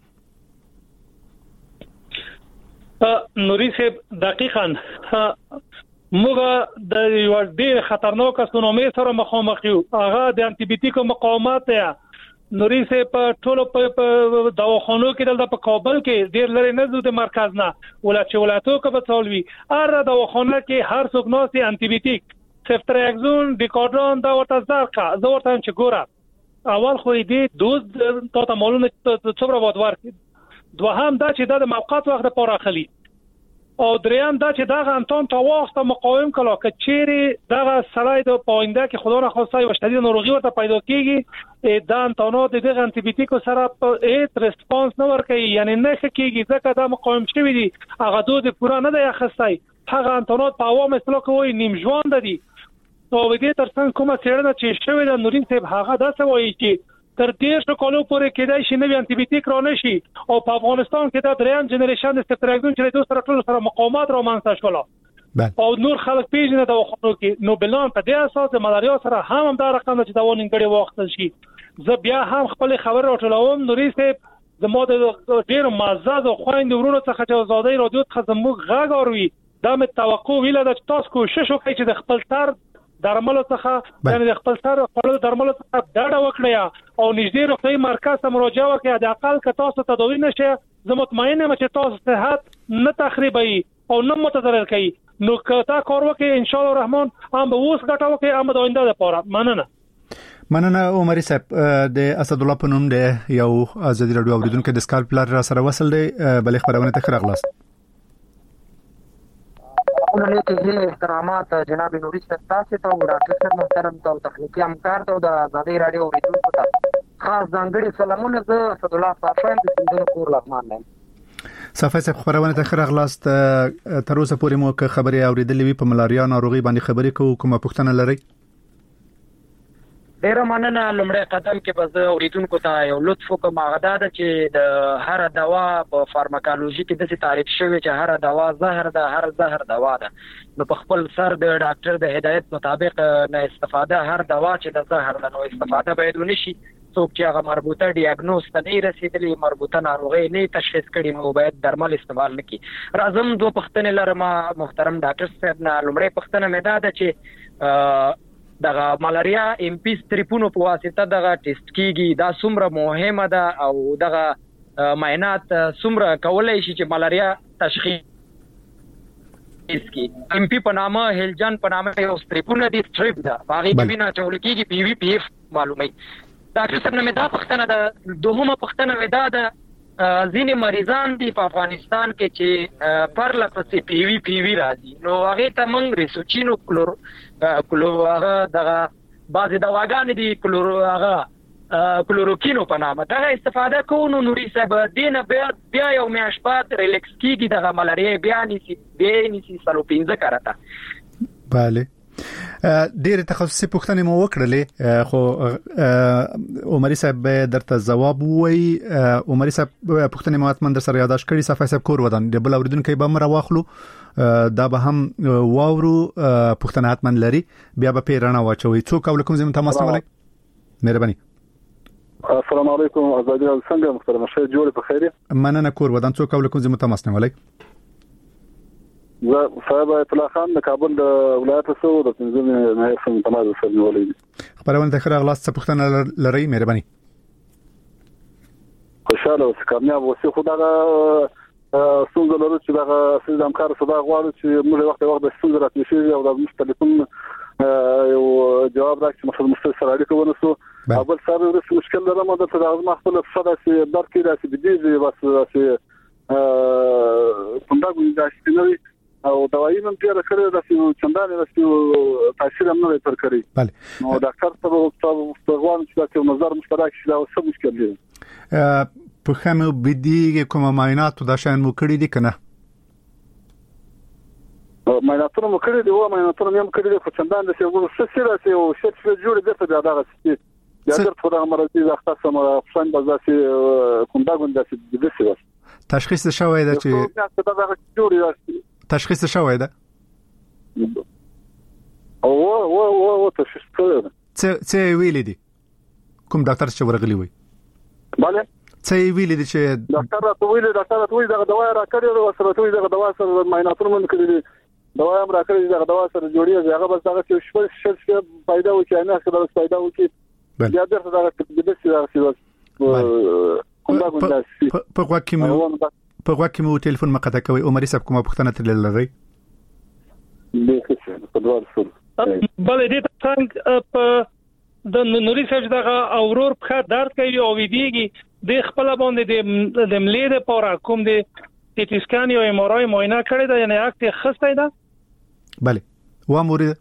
Speaker 2: نوري صاحب دقیقاً موږ د یو ډیر خطرناک سونامي سره مخامخ یو هغه د انټي بایوټیک مقاومت دی نوري صاحب په ټولو په دواخانو کې دلته په کابل کې ډیر لري نه د مرکز نه ولاتو کې به څولوي هر دواخانه کې هر څوک نو سي انټي بایوټیک سفتریاکزون ډیکاډرون دا ورته زرقه زه ورته چې ګوره اول خو دې دوز تا معلومه څومره وخت ورکړي دوهم دا چې د موقت وخت لپاره اخلي او دریم دا چې دا انتون تا وخت مقاوم کړه کچېری دا سړی د پاینده کې خدا نه خواسته یو شدید ناروغي ورته پیدا کیږي دا انتونات د انټي سره په ریسپانس نه ورکوي یعنی نه کیږي ځکه دا مقاوم شوی دي هغه دوز پورا نه دی اخستای هغه انتونات په عوام اصطلاح کوي نیم ژوند دي او دې ترڅنګ کومه څېړنه چې شوی د نورین صاحب هغه دا څه وایي چې تر 10 کالو پورې کېدای شي نوې انټي بیوټیک رانه شي او په افغانستان کې دا دریم جنریشن د سپټراګون چې د سره ټول سره مقاومت رامنځته شول او نور خلک پیژنه دا خو کې نو بلان په دې اساس د ملاریا سره هم دا رقم چې دا ونګړي وخت شي زه بیا هم خپل خبر راټولوم نوري صاحب زموږ د ډیر مازاد خويند ورونو څخه چې آزادۍ رادیو څخه زموږ غږ اوروي دا مې توقع ویل د تاسو کوشش وکړئ چې د خپل تر درملو څخه یعنی د خپل سره خپل درملو څخه ډاډه وکړیا او نږدې روغتي مرکز ته مراجعه وکړئ د اقل که تاسو تداوی نشئ زه مطمئن یم چې تاسو صحت نه تخریبي او نه متضرر کوي نو که تا کار وکړئ ان شاء الله الرحمن هم به اوس ګټه وکړي هم د آینده لپاره
Speaker 1: مننه عمر صاحب د اسد الله پنوم د یو ازادي رادیو اوریدونکو د سکایپ لار را سره وصل دی بلې خبرونه ته خراغلاست
Speaker 5: ونې احترامات جناب نوري صاحب تاسو ته او ډاکټر صاحب محترم ته او تخنیکی همکار ته د ازادي رادیو اوریدونکو ته خاص ځانګړي سلامونه زه اسد الله صاحب د سندونو کور لغمان یم
Speaker 1: صفه صاحب خبرونه ته خراغلاست تر اوسه پورې مو که خبري اوریدلې وي په ملاریا ناروغي باندې خبرې کومه پوښتنه لري
Speaker 5: ډیر مننه لمړی قدم کې به اوریدونکو ته یو لطف وکم هغه دا چې د هر دوا په فارماکولوژي کې د تعریف شوی چې هر دوا زهر ده هر زهر دوا ده نو په خپل سر د ډاکټر د هدایت مطابق نه استفاده هر دوا چې د زهر ده نو استفاده باید ونشي څوک چې هغه مربوطه ډیاګنوز ته نه رسیدلی مربوطه ناروغي نه تشخیص کړي نو باید درمل استعمال نکړي راځم دوه پوښتنې لرم محترم ډاکټر صاحب نه لمړی پوښتنه مې دا ده چې دغه ملاریا ام پی ستریپونو په واسطه دغه ټیسټ کیږي دا څومره مهمه ده او دغه معاینات څومره کولای شي چې ملاریا تشخیص کی ام پی په نامه هلجن په نامه یو ستریپونه دي ستریپ ده هغه کې بنا چول کیږي پی وی پی اف معلومه ډاکټر صاحب نه دا پوښتنه ده دوهمه پوښتنه ودا ده ځینې مریضان دي په افغانستان کې چې پر لپسې پی وی راځي نو هغه ته موږ ریسوچینو کلور هغه دغه بعضی دواګانې دي کلوروکینو په نامه دا استفاده کوو نو نوري صاحب دینه بیا یو میاشت بعد ریلیکس کیږي دغه ملاریا بیا نسی سلوپینځه کارته
Speaker 1: bale ډېر تخصصي پوښتنې مو وکړلې خو عمر صاحب درته جواب وایي عمر صاحب پوښتنې مو اتمن در سره یاداش کړي صفه صاحب کور ودان د بل اوریدونکو به مر واخلو دا به هم واورو پوښتنه اتمن لري بیا به پیرانه واچوي څوک کوم زموږ تماس نیولای مهرباني
Speaker 6: السلام علیکم ازادي څنګه محترم شه جوړ په خیره
Speaker 1: مننه کور ودان څوک کوم زموږ تماس نیولای
Speaker 6: زه صاحب اطلاع خان د کابل د ولایت سو د تنظیم نه سم تماس سره نیولې
Speaker 1: خبرونه ته خره غلاس څه پوښتنه لري مهرباني
Speaker 6: خوشاله اوسه کامیاب اوسه خدای څنګه لرو چې دا سیستم کار صدا غواړي چې موږ وخت د څنګه راتلی شي او د مستلفون یو جواب راکړي مثلا مستشار اړیکه ونسو اول سره د مشکل لرم د تداوم خپل فساد چې درکې راځي د دې بس چې څنګه ګوزاشتي نوي او دوايي من تیر کړی د چندانې د تاثیر هم نه تر کړی
Speaker 1: بله
Speaker 6: نو ډاکټر ته غواړم چې د نظر مشترک شي دا څه مشکل دي
Speaker 1: په خمه بدی کوم معاینات د شان مو کړی دي کنه
Speaker 6: معایناتونه مو کړی دي او معایناتونه هم کړی دي خو چندان د څه سره او څه جوړ دي ته دا غوښتي یا درته خدای مرضی د خاصه مرافشان بازاسي کومدا ګونداسي د څه
Speaker 1: تشخیص شوی دی چې تشخیص شوی دی
Speaker 6: او تشخیص کړی
Speaker 1: څه ویل دي کوم ډاکټر چې ورغلی وي
Speaker 6: bale
Speaker 1: څه ویل دي چې
Speaker 6: ډاکټر ته ویل دا دوا را کړی او سره توي دا دوا سره معایناتونه من کړی دوا هم را کړی دا دوا سره جوړیږي هغه بس هغه چې شپږ پیدا وکړي نه څه پیدا وکړي بیا درته دا د څه
Speaker 1: په وخت کې مو ټلیفون مقطع کوي عمر صاحب کومه پوښتنه تل لري
Speaker 2: بل دې څنګه په د نوري سره دغه اورور په درد کوي او ویدیږي د خپل باندې د ملي د پورا کوم د ټي سکان او ام ار آی معاینه کړی دا یعنی اکټ خسته ده
Speaker 1: بله و مورید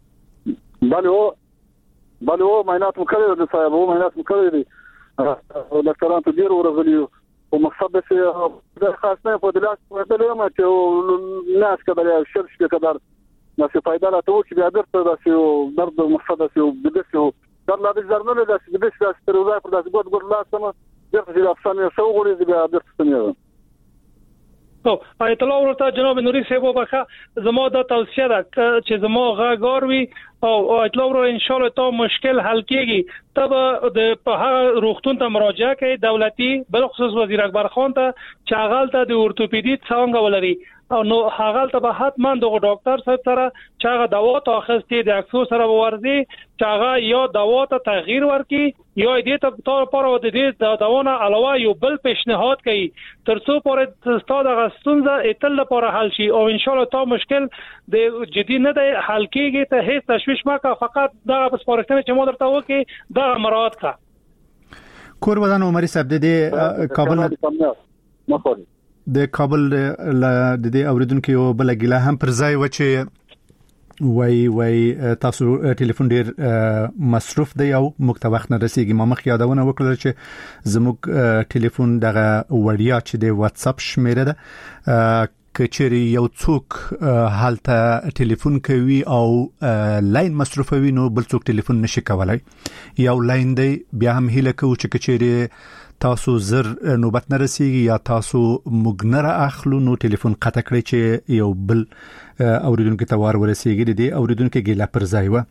Speaker 6: بله معاینات مکړی د صاحب معاینات مکړی دي ډاکټرانو ته ډیر ورغلیو او مقصد د خاص نه په دلاس په دلته چې ناس کده شرش کده نو څه فائدہ راته چې بیا درته داسې درد مقصد داسې بدسو در لا د ځرنل داسې بدسو داسې تر وځي پر داسې ګډ لاسمه درته چې افسانه سو غوړي بیا درته څنګه
Speaker 2: او ایت الله ورته جناب نوري صاحب وبخه زما د توصیه ده چې زما غاګار وي او ایت الله ورته ان شاء الله ته مشکل حل کیږي تب د په هغه روغتون ته مراجعه کوي دولتي بل خصوص وزیر اکبر خان ته چې هغه ته د اورتوپیدي څنګه ولري او نو هغه ته به حتما د ډاکټر صاحب سره چې هغه دوا ته اخستې د اکسو سره ورزي چې هغه یا دوا ته تغییر ورکي یا دې ته تور پر د دې دواونه علاوه یو بل پیشنهاد کوي ترڅو پر ستاسو د غستونزه اتل لپاره حل شي او ان شاء الله ته مشکل د جدي نه دی حل کیږي ته هیڅ تشویش مکه فقط د سپورتنه چې مو درته وکي د مراد کا
Speaker 1: کور ودان عمر صاحب د کابل
Speaker 6: مخوري
Speaker 1: د کابل د دې اوریدونکو یو بل ګیله هم پر ځای و چې وای تاسو ټلیفون ډیر مصرف دی او مخته وخت نه رسیږي ما مخ یادونه وکړل چې زموږ ټلیفون دغه وړیا چې د واتس اپ شمیره ده کچري یو څوک حالته ټلیفون کوي او لاین مصرفوي نو بل څوک ټلیفون نشي کولای یو لاین دی بیا هم هله کوي چې کچري تاسو زر نوبت نه رسیږي یا تاسو مګنره اخلو نو ټلیفون قطع کړئ چې یو بل اوریدونکو ته وار ورسیږي د اوریدونکو ګیله پر ځای و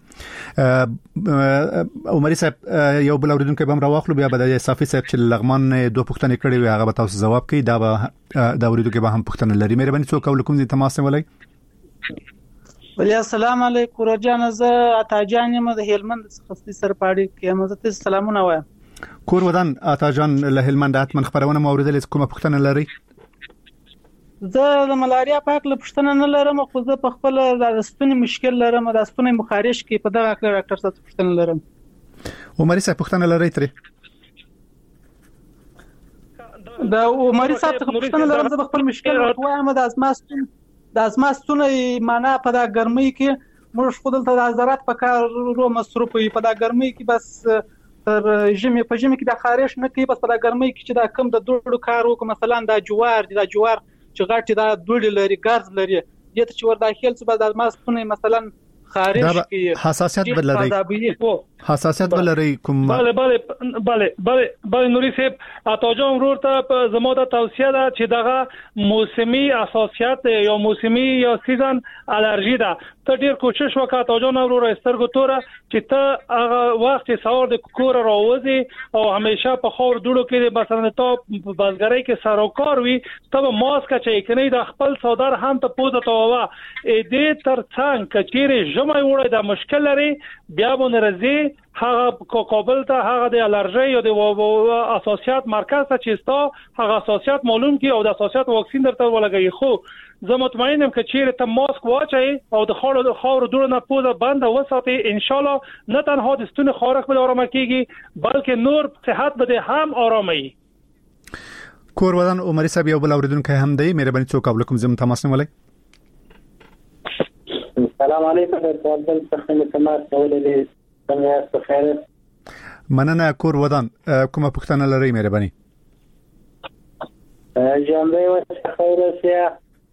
Speaker 1: عمر صاحب یو بل اوریدونکو به راوخلو بیا به د صافي صاحب چې لغمان دوه پوښتنې کړې وي هغه به تاسو جواب کوي دا به د اوریدونکو به هم پوښتنه لري مهرباني څوک ولکم دي تماس ولای
Speaker 7: ولی السلام علیکم رجان زه اتاجان یم د هلمند څخه سرپاړي کې مزه سلامونه وایم
Speaker 1: کور ودان آتا جان له هلمند اتمن خبرونه موریدل کومه پوښتنه لري
Speaker 7: زه د ملاریا پاک له پوښتنه نه لرم خو زه په خپل د سپنې مشکل لرم د سپنې مخارج کې په دغه اکل ډاکټر څخه پوښتنه لرم عمر
Speaker 1: صاحب پوښتنه لري ترې
Speaker 7: دا عمر صاحب څخه پوښتنه لرم زه خپل مشکل وایم د ازماستونه معنا په دا ګرمۍ کې موږ خپل ته د زراعت په کار رو مصرف وي په دا ګرمۍ کې بس تر ژمي په ژمي کې د خارش نه کوي بس په د ګرمۍ کې چې دا کم د دوړو کار وکړي مثلا د جوار چې غاټي دا دوړي لري ګاز لري دته چې ور داخل څه بعد ما سپونه مثلا خارج کوي
Speaker 1: حساسیت بلري کوم
Speaker 2: بله نوري صاحب اتاجان ورته زموږ د توصیه ده چې دغه موسمي اساسیت یا موسمي یا سیزن الرجی ده ته ډیر کوشش وکړه اتاجان ورته سترګو توره چې ته هغه وخت چې سوار د کور راوځي او همیشه په خور دوړو کې مثلا ته بازګرۍ کې سروکار وي ته ماسک چې کني د خپل صدر هم ته پوزه تووا دې ترڅنګ کچيري جمعي وړي د مشکل لري بیا مون رزي هغه کابل ته هغه د الرجی او د اساسیات مرکز ته چې ستا هغه اساسیات معلوم کی او د اساسیات واکسین درته ولګي خو زه مطمئنم چې چیرې ته ماسک واچي او د خور دوړو نه پوزه بنده وساتي ان شاء الله نه تنها د ستوني خارق به آرام کیږي بلکې نور صحت به هم آرامي
Speaker 1: کور ودان عمر صاحب یو بل اوریدونکو هم دی مهرباني څوک علیکم زم تماس نه ولای
Speaker 8: السلام علیکم تفضل څنګه تماس ولې څنګه خیر
Speaker 1: مننه کور ودان کومه پوښتنه لري مهرباني
Speaker 8: جنبه و خیر سیا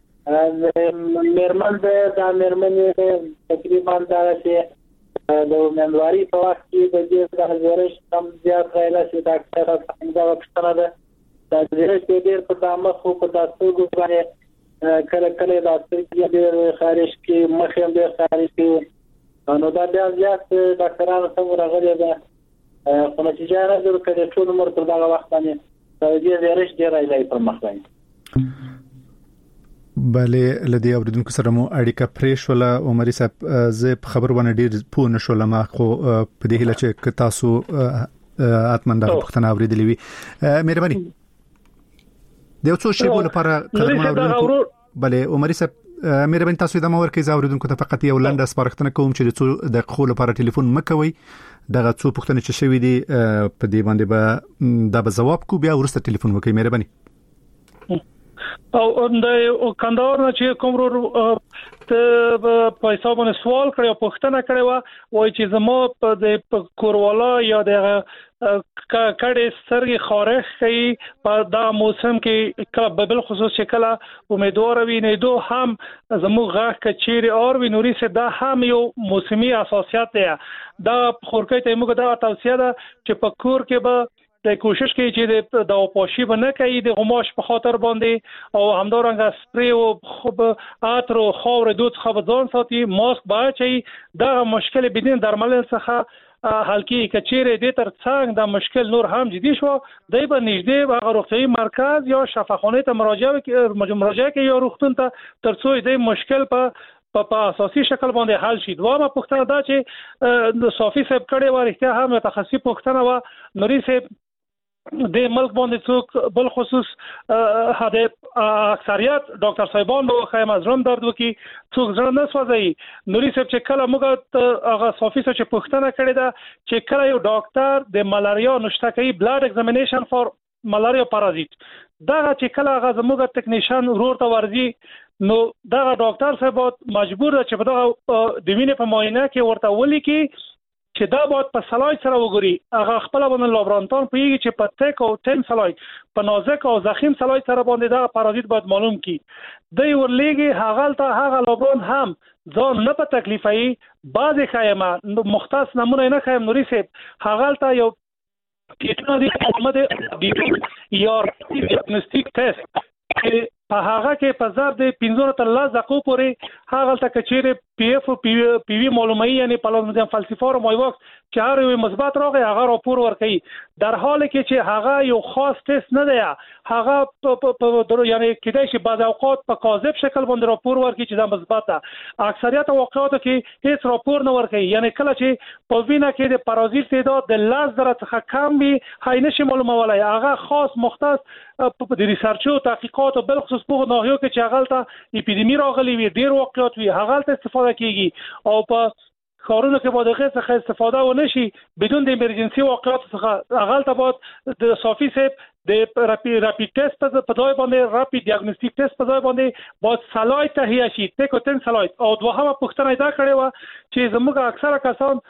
Speaker 8: مرمن د مرمن تقریبا دا چې د منواري په وخت کې د دې د زورش کم زیات غیلا چې ډاکټر څنګه وکړه دا د دې ډېر په تامه خو په تاسو باندې کله کله د سترګې ډېر خارج کې مخه ډېر خارج کې نو دا بیا زیات ډاکټرانو څنګه راغلي ده خو نتیجه راځي چې ټول عمر تر دا وخت باندې د دې زورش ډېر راځي پر مخ باندې
Speaker 1: بله لدی اوریدونکو سره مو اړیکه پرې شوله عمر صاحب زه خبر ونه ډیر پوه نشول ما خو په دې هله چې تاسو اتمن دا پښتنه اوریدلې وي مهرباني د څو شی بوله لپاره قدرمن اوریدونکو بله عمر صاحب مهرباني تاسو د مور کې زاوریدونکو ته فقط یو لنډه سپارښتنه کوم چې د څو دقیقو لپاره ټلیفون مکوي دغه څو پوښتنې چې شوي دي په دې باندې به دا جواب کو بیا ورسته ټلیفون وکړئ مهرباني
Speaker 2: او د کندهار نه چې کوم ته په حساب باندې سوال کړی او پوښتنه کړې و وای چې زمو په د کوروالا یا د کډې سرګي خارخ کوي په دا موسم کې کله بل خصوص شکل امیدوار وي نه دو هم زمو غاښ کچيري اور وی نوري سه دا هم یو موسمي اساسيات دی دا خورکې ته موږ دا توصيه ده چې په کور کې به د کوشش کوي چې د پوشي باندې کوي د غماش په خاطر باندې او همدارنګه سپری او خوب اتر او خاور دوت خو ځان ساتي ماسک باید چې دا مشکل بدین درمل څخه حل کی کچيره د تر څنګ د مشکل نور هم جدي شو دای په نږدې هغه روغتيایي مرکز یا شفاخانه ته مراجعه کوي یا روغتون ته ترڅو د مشکل په اساسي شکل باندې حل شي. دوامه پوښتنه دا چې د صافي صاحب کړي و اړتیا هم متخصص پوښتنه و نوري صاحب د ملک باندې څوک بل خصوص هدا اکثریت ډاکټر صاحبان نو خایم از روم درد وکي څوک ځان نه سوځي نوري صاحب چې کله موږ هغه صافي چې پوښتنه کړې ده چې کله یو ډاکټر د ملاریا نشته کوي بلډ ایگزامینیشن فور ملاریا پارازیت دا چې کله هغه زموږ ټکنیشن ورور ته ورځي نو دا ډاکټر صاحب مجبور دی چې په دغه د وینې په معاینه کې ورته ولي کې چې دا باید په سلایډ سره وګوري هغه خپل باندې لابراتوار پیږي چې په تک او 10 سلایډ په نازک او ضخیم سلایډ سره باندې دا پارازیت باید معلوم کی د ورلېږي هغه لابراتوار هم ځان نه په تکلیفي بعض خیمه مختص نمونه نه خیم نوري صاحب هغه ته یو کیټنو دی امده یا ډیاګنوستیک ټیسټ په هغه کې په ضرب د 15 تر 10 دقیقو پورې هغه ته کچيره پی اف او پی وی معلومي یعنی پلازموډیم فالسیفور مویواکس چې هر یو مثبت راغی هغه راپور ورکړي در حال کې چې هغه یو خاص ټیسټ نه دی هغه یعنی کېدای شي بعض اوقات په کاذب شکل باندې راپور ورکړي چې دا مثبت ده اکثریت واقعاتو کې هیڅ راپور نه ورکړي یعنی کله چې په وینا کې د پارازیت تعداد د 10,000 څخه کم وي هاي نشي معلومولای هغه خاص مختص په د ریسرچ او تحقیقات او بل خصوص په ناحیو کې چې هغه ته اپیدمی راغلي وي ډیر واقعات وي هغه ته استفاده کیږي او په خارونو کې باید هغه څخه استفاده ونشي بدون د ایمرجنسي واقعات څخه هغه ته باید د صافي سیب د راپیډ ټیسټ په ځای باندې راپیډ ډیاګنوستیک ټیسټ په ځای باندې باید سلایډ تهیه شي تک او 10 سلایډ او دوهمه پوښتنه دا کړې و چې زموږ اکثره کسان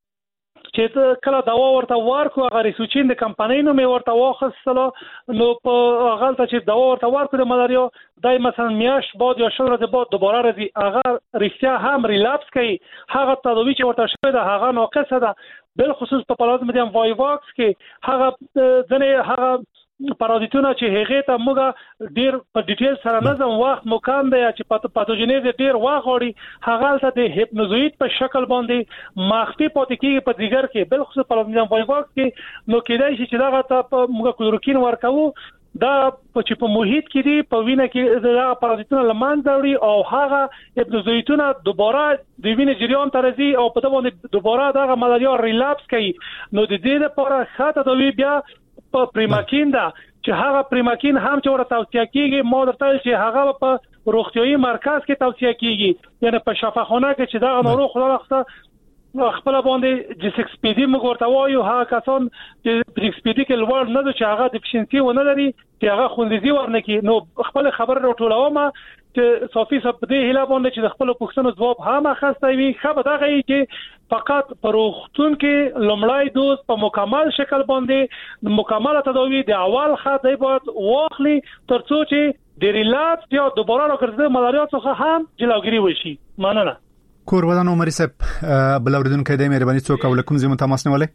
Speaker 2: چې کله دوا ورته ورکو هغه ریسوچین د کمپنۍ نو مې ورته واخصله نو په هغه ته چې دوا ورته ورکو د ملاریا دای مثلا میاش بعد یا شل ورځې بعد دوباره راځي هغه رښتیا هم ریلاپس کوي هغه تداوی چې ورته شوی ده هغه ناقصه ده بل خصوص په پلازموډیم وایواکس کې هغه ځنه هغه پارازیتونه چې هغه ته موږ ډیر په ډیټیل سره نظم وخت مکان دی چې پاتوجینیز ډیر واغوري هغه ته د هیپنوزوید په شکل باندې مخفي پاتې کیږي په دیګر کې بل خصوص پلازموډیم وایواکس کې نو کېدای شي چې دا ته موږ کلوروکین ورکوو دا چې په محیط کې دی په وینه کې دا پارازیتونه لمنځه وړي او هغه هیپنوزویتونه دوباره د وینې جریان ته راځي او په دغه باندې دوباره دا ملاریا ریلاپس کوي نو د دې لپاره خاطر دوی بیا په پریماکین دا چې هغه پریماکین هم چې ورته توصیه کیږي ما درته چې هغه په روغتيایي مرکز کې توصیه کیږي یعنی په شفاخانه کې چې دا نورو خدای خپل باندې د 6 پی ډی موږ ورته وایو هغه کسان چې 6 پی ډی کې لوړ نه چې هغه ډیفیشنسي ونه لري چې هغه خوندزي ورنکي نو خپل خبر راټولوم چې صافي صاحب دې هله باندې چې خپل پوښتنو جواب هم اخسته وي خبر دا غي چې فقط پروختون کې لومړی دوز په مکمل شکل باندې مکمل تداوی د اول خط دی باید واخلي ترڅو چې د ریلاپس یا دوباره راګرځي ملاریا څخه هم جلوګیری وشي مننه
Speaker 1: کور ودان عمر صاحب بل اوریدونکو د مهرباني څوک او لکم زمو تماس نیولې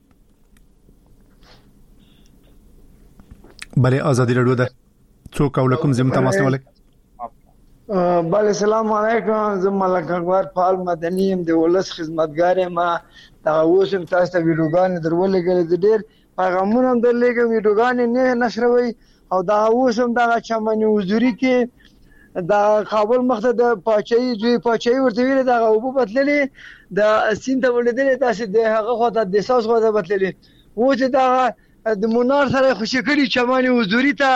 Speaker 1: بله ازادي رادیو ده څوک او لکم زمو تماس نیولې
Speaker 9: بله السلام علیکم زم ملک اکبر فعال مدني يم د ولس خدمتګار ما دا اوسم تاسو ته ویډیوګان درولېګل ډېر پیغامونه درلېګم ویډیوګان نه نشروي او دا اوسم دا چمنی حضوري کې دا کابل مخته د پاچای ورته ویل دا او په بدللې د سینته ولیدل تاسو د هغه خو د احساس خو د بدللې و چې دا د مونار سره خوشی کړي چمنی حضوري ته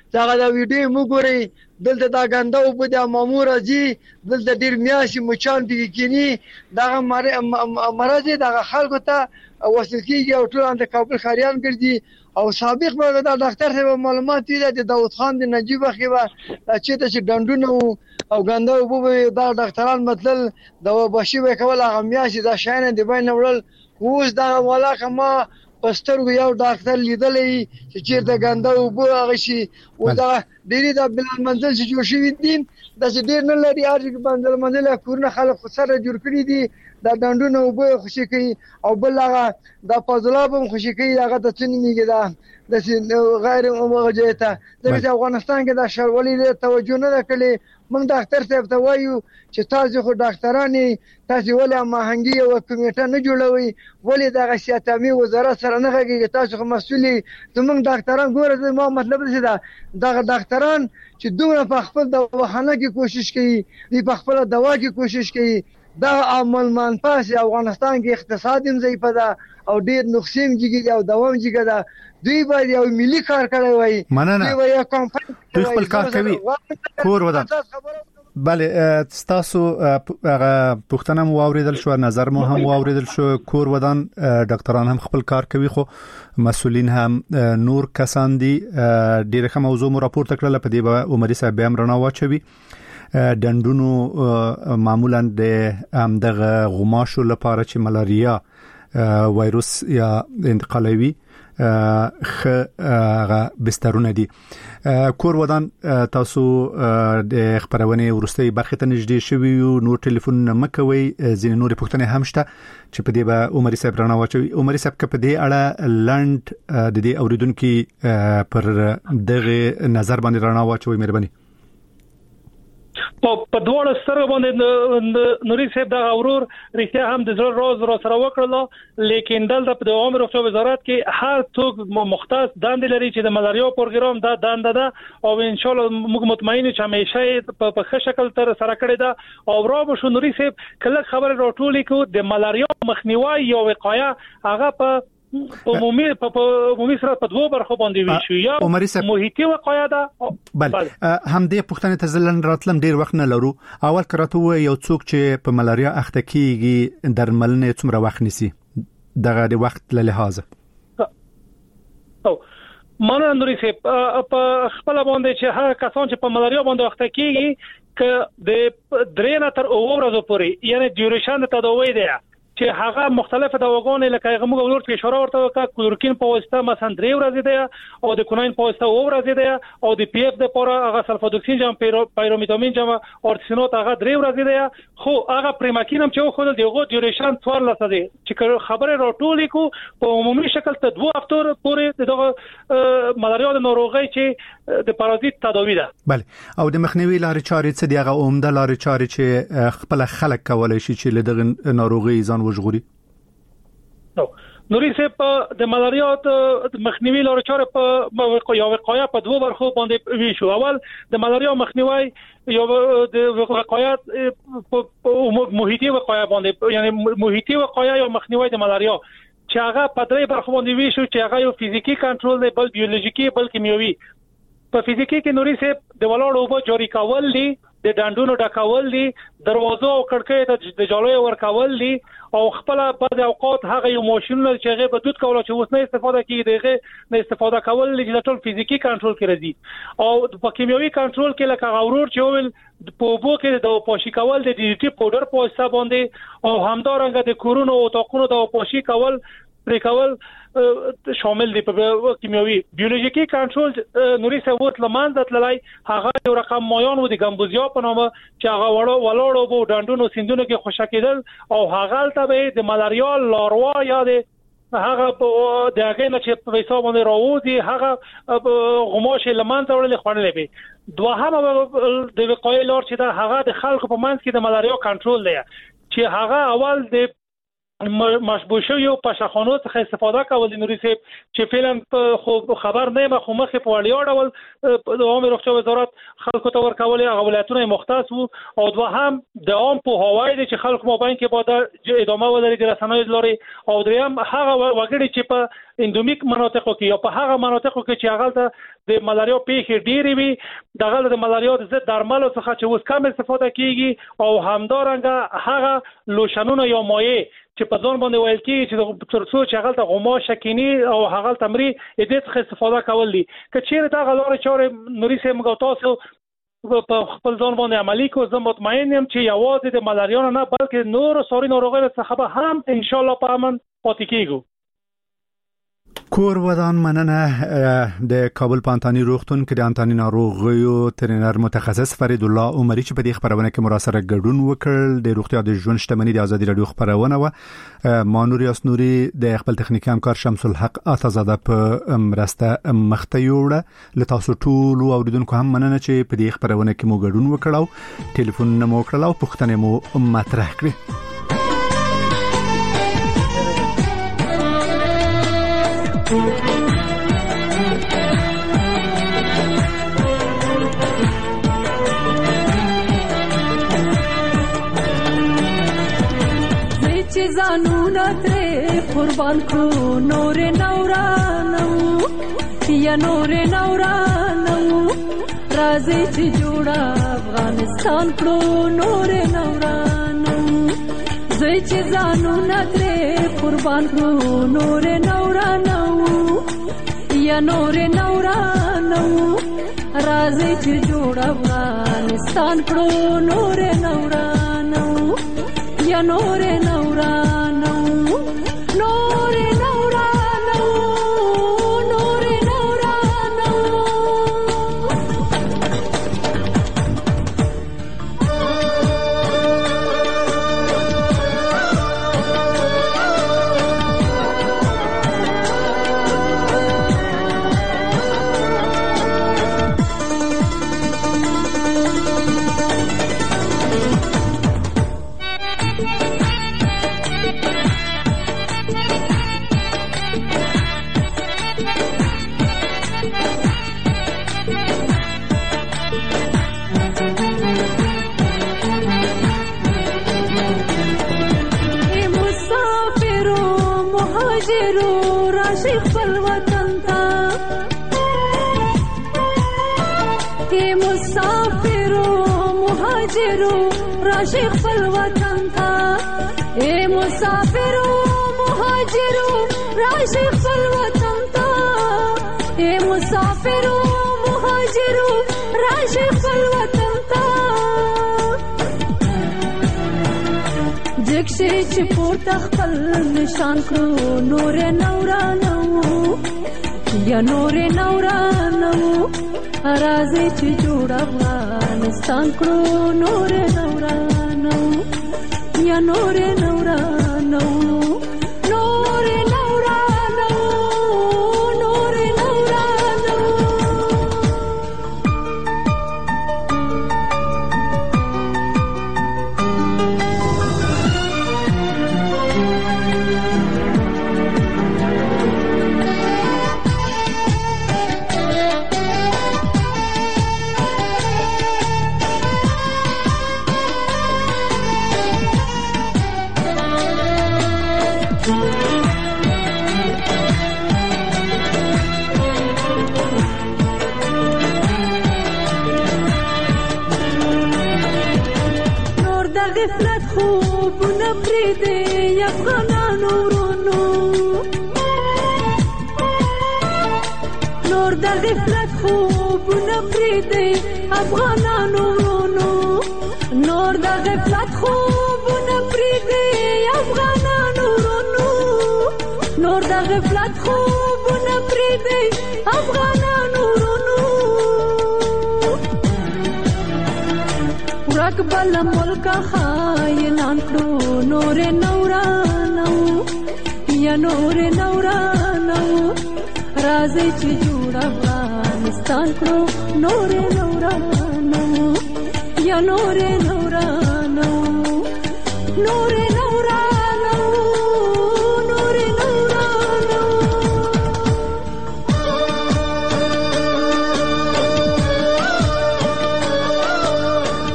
Speaker 9: دا ویډیو مو ګورئ دلته دا ګنده او په د مامور راځي دلته ډیر میاشي مچان پکې کینی دا مرض دا خلکو ته وصل کیږي او ټول د کابل خاریان ګرځي او سابق به دا ډاکټر صاحب معلومات دي د داوود خان د نجیب خيبه چې ډندونه او ګنده او دا ډاکټران مطلب دا وبشي وکول هغه میاشي دا شاین دی بین وړل اوس دا ولاکه ما پسترګو یو ډاکټر لیدلې چې چیرته ګنده او هغه شي او دا ډېری د بلال منزل چې جوړ شوی دي د ډېر نه لري ارګ بندل منزل کورونه خلک سره جوړ کړی دي دا ډندونه او خوشي کوي او بل هغه د فضلاب هم خوشي کوي هغه د څنګه میګه دا د غیر موجوده د افغانستان کې د شړولې توجه نه کړي موږ ډاکټر صاحب ته وایو چې تاسو خو ډاکټرانی تاسو ولې ماهنګي او کمیټه نه جوړوي ولې د غشیاتامي وزارت سره نه غږیږي تاسو خو مسؤلي زموږ ډاکټران ګوره ما مطلب څه ده دا ډاکټران چې دومره په خپل دواخانه کې کوشش کوي په خپل دوا کې کوشش کوي دا عمل مان پاس افغانستان کې اقتصاد هم ضعیف ده او ډیر نقصان جګی او دوام جګی ده دوی باید یو ملي کار کوي وای
Speaker 1: دوی یو کمپاین خپل کار کوي کور ودان بله تاسو پښتنه مو اوریدل شو نظر مو هم اوریدل شو کور ودان ډاکټران هم خپل کار کوي خو مسؤلین هم نور کسان دي ډیره موضوع مو راپورته کړل په دې به عمري صاحب هم رڼا واچوي دندونو معمولا د دغه غماشو لپاره چې ملاریا وایروس یا انتقالوي بسترونه دي کور ودان تاسو د خبرونه ورستي برخه ته نږدې شوی نو ټلیفون مکوي ځین نور پښتنه هم شته چې په دې به عمري صاحب رڼا واچوي عمري صاحب په دې اړه لند د دې اوریدونکو پر دغه نظر باندې رڼا واچوي مهرباني
Speaker 2: په دوه سره باندې نوري صاحب دا اورور رښتیا هم د زړه راز را سره وکړل لیکن دلته په عمر روغتیا وزارت کې هر څوک مختص دند لري چې د ملاریا پروګرام دا دند ده او ان شاء الله موږ مطمئن چې همیشه په ښه شکل تر سره کړی دا او را به شو نوري صاحب کله خبر راټولې کو د ملاریا مخنیوي او وقایه هغه په عمومي سره په دوه برخو باندې ویشو یا محیطي وقایه ده
Speaker 1: بله هم دې پښتنه تزلن راتلم ډیر وخت نه لرو اول کراته یو څوک چې په ملاریا اخته کیږي درملنه څومره وخت نیسي دغه د وخت له لحاظه
Speaker 2: مانه نوري صاحب په خپل باندې چې هر کسان چې په ملاریا باندې اخته کیږي ک د درې نه تر اوو ورځې پورې یعنی ډیوریشن تداوی دی چې هغه مختلفه دواګانې لکه هغه موږ ورته اشاره ورته وکړه کلورکین په واسطه مثلا 3 ورځې دی او د کوناین په واسطه 2 ورځې دی او د پی اف د پوره هغه سلفادوکسین جام پیرومیتامین جام اورتسینوت هغه 3 ورځې دی خو هغه پریماکین هم چې خو دغه ډیوریشن 4 لسه دی چې خبره راټولې کو په عمومي شکل ته 2 هفتو پورې دغه ملاریا د ناروغي چې د پارازیت تداوی ده
Speaker 1: بله او د مخنیوي لارې چارې څه دی هغه عمده لارې چارې چې خپل خلک کولای شي چې له دغه ناروغي ځان وژغوري
Speaker 2: نوري صاحب د ملاریا د مخنیوي لارې چارې په وقایه په دوه برخو باندې ویشو اول د ملاریا مخنیوي یو د وقایه محیطي وقایه باندې یعنی محیطي وقایه یا مخنیوي د ملاریا چې هغه په درې برخو باندې ویشو چې هغه یو فزیکی کنټرول دی بل بیولوژیکی بل کیمیاوي په فزیکی کې نوري صاحب د ولاړو اوبو جاری کول دي د ډانډونو ډکول دي دروازو او کړکۍ ته د جالوی ورکول دي او خپل په اوقات هغه یو ماشینونه چې هغه په دود کوله چې اوس نه استفاده کیږي دغه نه استفاده کول دي د ټول فزیکی کنټرول کې راځي او په کیمیاوي کنټرول کې لکه غورور چې ول په اوبو کې د پوشي کول د ډي ټي پاوډر په واسطه باندې او همدارنګه د کورونو او توقونو د پوشي کول پریکول شامل دي په کیمیاوي بیولوژیکی کنټرول نوري سوت لمانځ تللای هغه یو رقم مایان و د ګمبوزیا په نامه چې هغه ولاړو بو ډانډونو سیندونو کې خوشکیدل او هغه ته د ملاریا لاروا یا د هغه د هغه نه چې په حساب باندې راوځي هغه غماش لمانځ وړل خړلې به دوهم د وقایې لار چې دا هغه د خلکو په منځ کې د ملاریا کنټرول دی چې هغه اول د مشبوه شوی او پاشخانو څخه استفاده کول نوري سیب چې فعلا خو خبر نه ما خو مخه په وړیا ډول د عامه روغتیا وزارت خلکو ته ورکول هغه ولایتونه مختص وو او دوهم د عام په هوای دي چې خلک مابین کې باید ادامه ولري د رسنیو لوري او دریم هغه وګړي چې په اندومیک مناطقو کې یا په هغه مناطقو کې چې هغه د ملاریا پیښې ډېرې وي دغه د ملاریا د ضد درملو څخه چې اوس کم استفاده کیږي او همدارنګه هغه لوشنونه یا مایع چې په ځون باندې ویل کیږي چې ترڅو چې هغه ته غما شکینی او هغه تمری دې څخه استفاده کول دي که چیرې دا غلار چارې نوري سه موږ تاسو په خپل ځون باندې عملی کو زه مطمئن یم چې یوازې د ملاریا نه بلکې نور ساري ناروغیو څخه به هم ان شاء الله په امن پاتې کیږو.
Speaker 1: کور ودان مننه د کابل پانتانی روغتون کې د انتانی ناروغیو ترینر متخصص فرید الله عمری چې په دې خبرونه کې مراسله ګډون وکړ د روغتیا د ژوند شتمنۍ د ازادي رادیو خبرونه و مانوري اسنوري د خپل تخنیکی همکار شمس الحق اتزاده په مرسته مخته یوړه له تاسو ټول اوریدونکو هم مننه چې په دې خبرونه کې مو ګډون وکړو ټلیفون مو کړل او پوښتنه مو مطرح کړې.
Speaker 10: زانونه ترې قربان کړو نور نورانو یا نور نورانو راځي چې جوړه افغانستان کړو نور نورانو زوی چې زانونه ترې قربان کړو نور نورانو یا نور نورانو راځي چې جوړه افغانستان کړو نور نورانو یا نور نورانو نور نورانو نور نورانو راشي خپل وطن ته اے مسافرو مهاجرو راشي خپل وطن ته اے مسافرو مهاجرو راشي خپل وطن ته جګشي چې پورته خپل نشان کړو نور نورانو یا نور نورانو راځي چې جوړ افغانستان کړو نور نورانو یا نور نورانو نور نورانو نور نورانو خوبونه پریدي افغانانو ورونو نور د غفلت خوبونه پریدي افغانانو ورونو نور د غفلت خوبونه پریدي افغانانو ورونو نور د غفلت خوبونه پریدي افغانانو ورونو ورک بل ملک خاینان کړو نور نورانو یا نور نورانو راځي چې جوړ افغانستان کړو نور نورانو یا نور